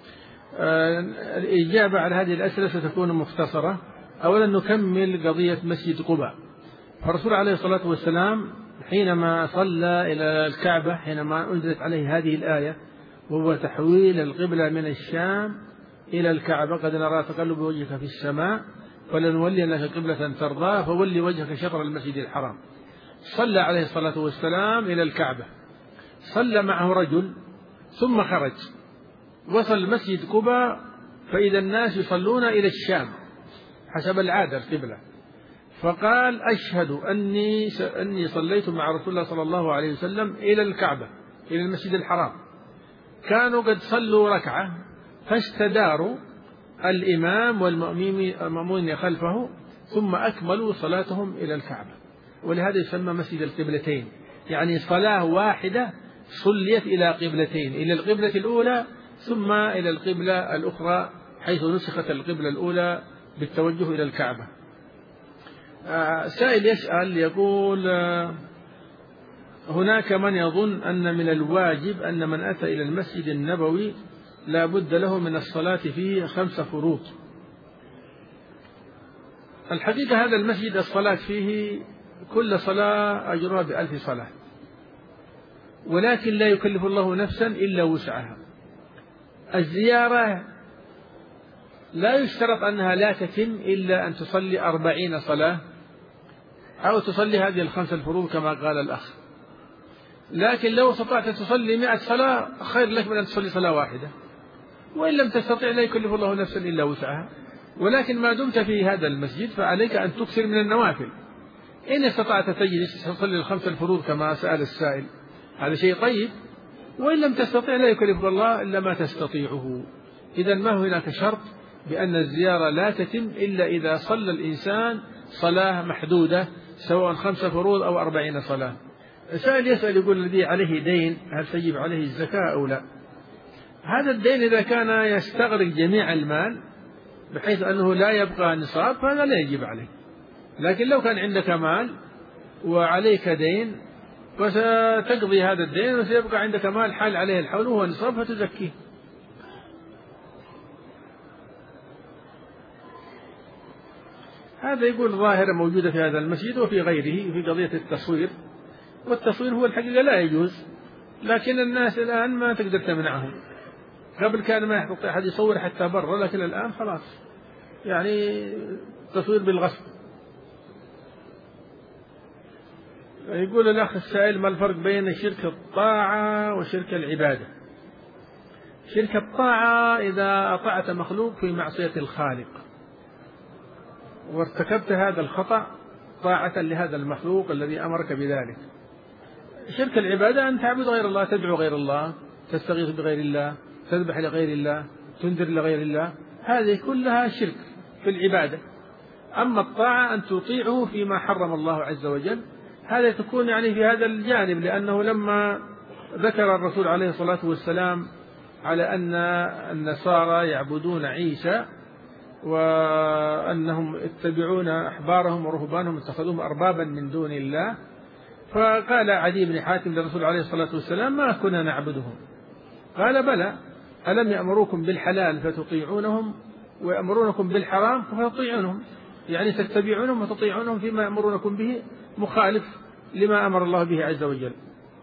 الإجابة على هذه الأسئلة ستكون مختصرة. أولا نكمل قضية مسجد قباء. فالرسول عليه الصلاة والسلام حينما صلى إلى الكعبة حينما أنزلت عليه هذه الآية وهو تحويل القبلة من الشام إلى الكعبة قد نرى تقلب وجهك في السماء فلنولينك قبلة ترضاها فولي وجهك شطر المسجد الحرام. صلى عليه الصلاة والسلام إلى الكعبة، صلى معه رجل ثم خرج وصل مسجد قباء فإذا الناس يصلون إلى الشام حسب العادة القبلة، فقال أشهد أني صليت مع رسول الله صلى الله عليه وسلم إلى الكعبة إلى المسجد الحرام. كانوا قد صلوا ركعة فاستداروا الإمام والمأمومين خلفه ثم أكملوا صلاتهم إلى الكعبة، ولهذا يسمى مسجد القبلتين، يعني صلاة واحدة صليت إلى قبلتين، إلى القبلة الأولى ثم إلى القبلة الأخرى حيث نسخت القبلة الأولى بالتوجه إلى الكعبة. سائل يسأل يقول هناك من يظن أن من الواجب أن من أتى إلى المسجد النبوي لا بد له من الصلاة فيه 5 فروض. الحقيقة هذا المسجد الصلاة فيه كل صلاة أجرها ب1000 صلاة، ولكن لا يكلف الله نفسا إلا وسعها. الزيارة لا يشترط أنها لا تتم إلا أن تصلي 40 صلاة أو تصلي هذه ال5 الفروض كما قال الأخ، لكن لو استطعت تصلي 100 صلاة خير لك من أن تصلي صلاة واحدة، وإن لم تستطع لا يكلف الله نفسا إلا وسعها. ولكن ما دمت في هذا المسجد فعليك أن تكثر من النوافل. إن استطعت تجلس تصلي ال5 الفروض كما سأل السائل هذا شيء طيب، وإن لم تستطع لا يكلف الله إلا ما تستطيعه. إذن ما هناك شرط بأن الزيارة لا تتم إلا إذا صلى الإنسان صلاة محدودة سواء 5 فروض أو 40 صلاة. السائل يسأل يقول الذي عليه دين هل تجب عليه الزكاة أو لا؟ هذا الدين إذا كان يستغرق جميع المال بحيث أنه لا يبقى نصاب فهذا لا يجب عليه، لكن لو كان عندك مال وعليك دين وستقضي هذا الدين وسيبقى عندك مال حال عليه الحول وهو نصاب فتزكيه. هذا يقول ظاهرة موجودة في هذا المسجد وفي غيره في قضية التصوير، والتصوير هو الحقيقة لا يجوز، لكن الناس الآن ما تقدر تمنعهم. قبل كان ما يحبط أحد يصور حتى برا، لكن الآن خلاص يعني تصوير بالغصب. يقول الأخ السائل: ما الفرق بين شرك الطاعة وشرك العبادة؟ شرك الطاعة إذا أطعت مخلوق في معصية الخالق وارتكبت هذا الخطأ طاعة لهذا المخلوق الذي أمرك بذلك. شرك العبادة أن تعبد غير الله، تدعو غير الله، تستغيث بغير الله، تذبح لغير الله، تنذر لغير الله، هذه كلها شرك في العبادة. أما الطاعة أن تطيعه فيما حرم الله عز وجل، هذا تكون يعني في هذا الجانب، لأنه لما ذكر الرسول عليه الصلاة والسلام على أن النصارى يعبدون عيسى وأنهم يتبعون أحبارهم ورهبانهم اتخذوهم أربابا من دون الله، فقال عدي بن حاتم للرسول عليه الصلاة والسلام: ما كنا نعبدهم. قال: بلى، ألم يأمروكم بالحلال فتطيعونهم ويأمرونكم بالحرام فتطيعونهم، يعني تتبعونهم وتطيعونهم فيما يأمرونكم به مخالف لما أمر الله به عز وجل.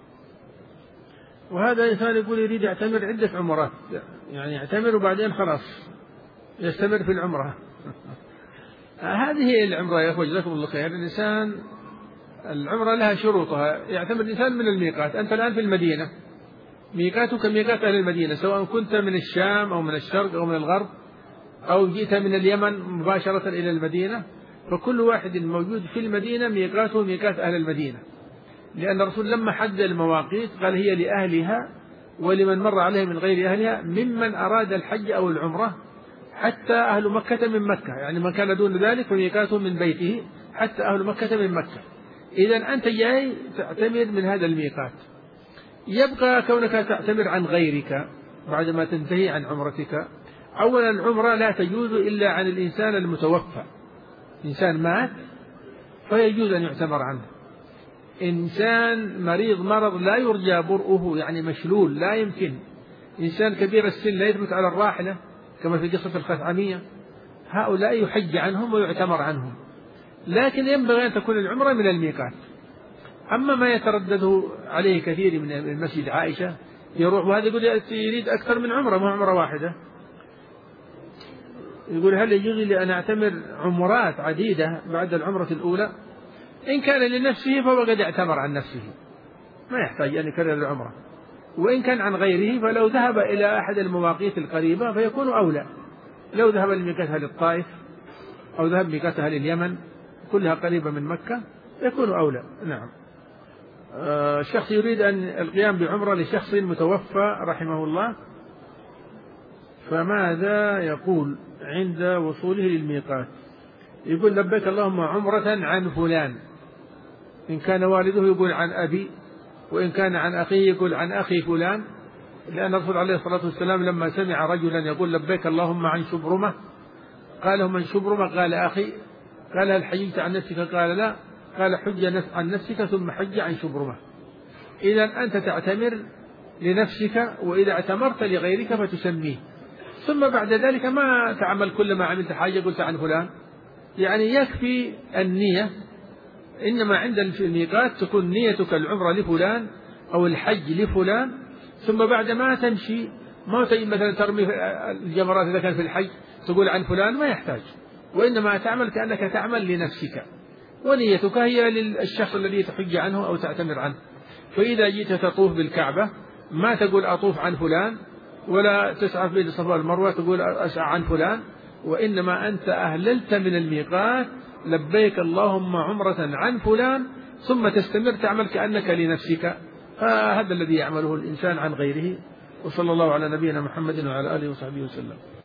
وهذا إنسان يقول يريد يعتمر عدة عمرات، يعني يعتمر وبعدين خلاص يستمر في العمرة. هذه هي العمرة يا أخوة، جزاكم الله خير. الإنسان العمرة لها شروطها. يعتمر الإنسان من الميقات. أنت الآن في المدينة، ميقاتك ميقات أهل المدينة، سواء كنت من الشام أو من الشرق أو من الغرب أو جئت من اليمن مباشرة إلى المدينة، فكل واحد موجود في المدينة ميقاته ميقات أهل المدينة، لأن الرسول لما حدد المواقيت قال: هي لأهلها ولمن مر عليها من غير أهلها ممن أراد الحج أو العمرة، حتى أهل مكة من مكة، يعني من كان دون ذلك فميقاته من بيته حتى أهل مكة من مكة. إذا أنت جاي تعتمر من هذا الميقات. يبقى كونك تعتمر عن غيرك بعدما تنتهي عن عمرتك. أولا العمرة لا تجوز إلا عن الإنسان المتوفى، إنسان مات فيجوز أن يعتمر عنه. إنسان مريض مرض لا يرجى برؤه، يعني مشلول لا يمكن. إنسان كبير السن لا يثبت على الراحلة كما في قصة الخثعمية، هؤلاء يحج عنهم ويعتمر عنهم، لكن ينبغي أن تكون العمرة من الميقات. أما ما يتردد عليه كثير من مسجد عائشة يروح، وهذا يقول يريد أكثر من عمرة، ما عمرة واحدة. يقول: هل يجوز لي أن أعتمر عمرات عديدة بعد العمرة الأولى؟ إن كان لنفسه فهو قد اعتمر عن نفسه، ما يحتاج أن يكرر العمرة. وإن كان عن غيره فلو ذهب إلى أحد المواقيت القريبة فيكون أولى. لو ذهب لميقات أهل الطائف أو ذهب ميقات أهل اليمن كلها قريبة من مكة يكون أولى. نعم. شخص يريد أن القيام بعمرة لشخص متوفى رحمه الله، فماذا يقول عند وصوله للميقات؟ يقول: لبيك اللهم عمرة عن فلان. إن كان والده يقول عن أبي، وإن كان عن أخيه يقول عن أخي فلان، لأن الرسول عليه الصلاة والسلام لما سمع رجلا يقول: لبيك اللهم عن شبرمة، قال: من شبرمة؟ قال: أخي. قال: هل حججت عن نفسك؟ قال: لا. قال: حج عن نفسك ثم حج عن شبرمة. إذا أنت تعتمر لنفسك، وإذا اعتمرت لغيرك فتسميه، ثم بعد ذلك ما تعمل كل ما عملت حاجة قلت عن فلان، يعني يكفي النية. إنما عند الميقات تكون نيتك العمرة لفلان أو الحج لفلان، ثم بعد ما تمشي ما تجي مثلا ترمي الجمرات إذا كان في الحج تقول عن فلان، ما يحتاج، وإنما تعمل كأنك تعمل لنفسك، ونيتك هي للشخص الذي تحج عنه أو تعتمر عنه. فإذا جيت تطوف بالكعبة ما تقول أطوف عن فلان، ولا تسعى بين الصفا والمروة تقول أسعى عن فلان، وإنما أنت أهللت من الميقات لبيك اللهم عمرة عن فلان، ثم تستمر تعمل كأنك لنفسك. هذا الذي يعمله الإنسان عن غيره. وصلى الله على نبينا محمد وعلى آله وصحبه وسلم.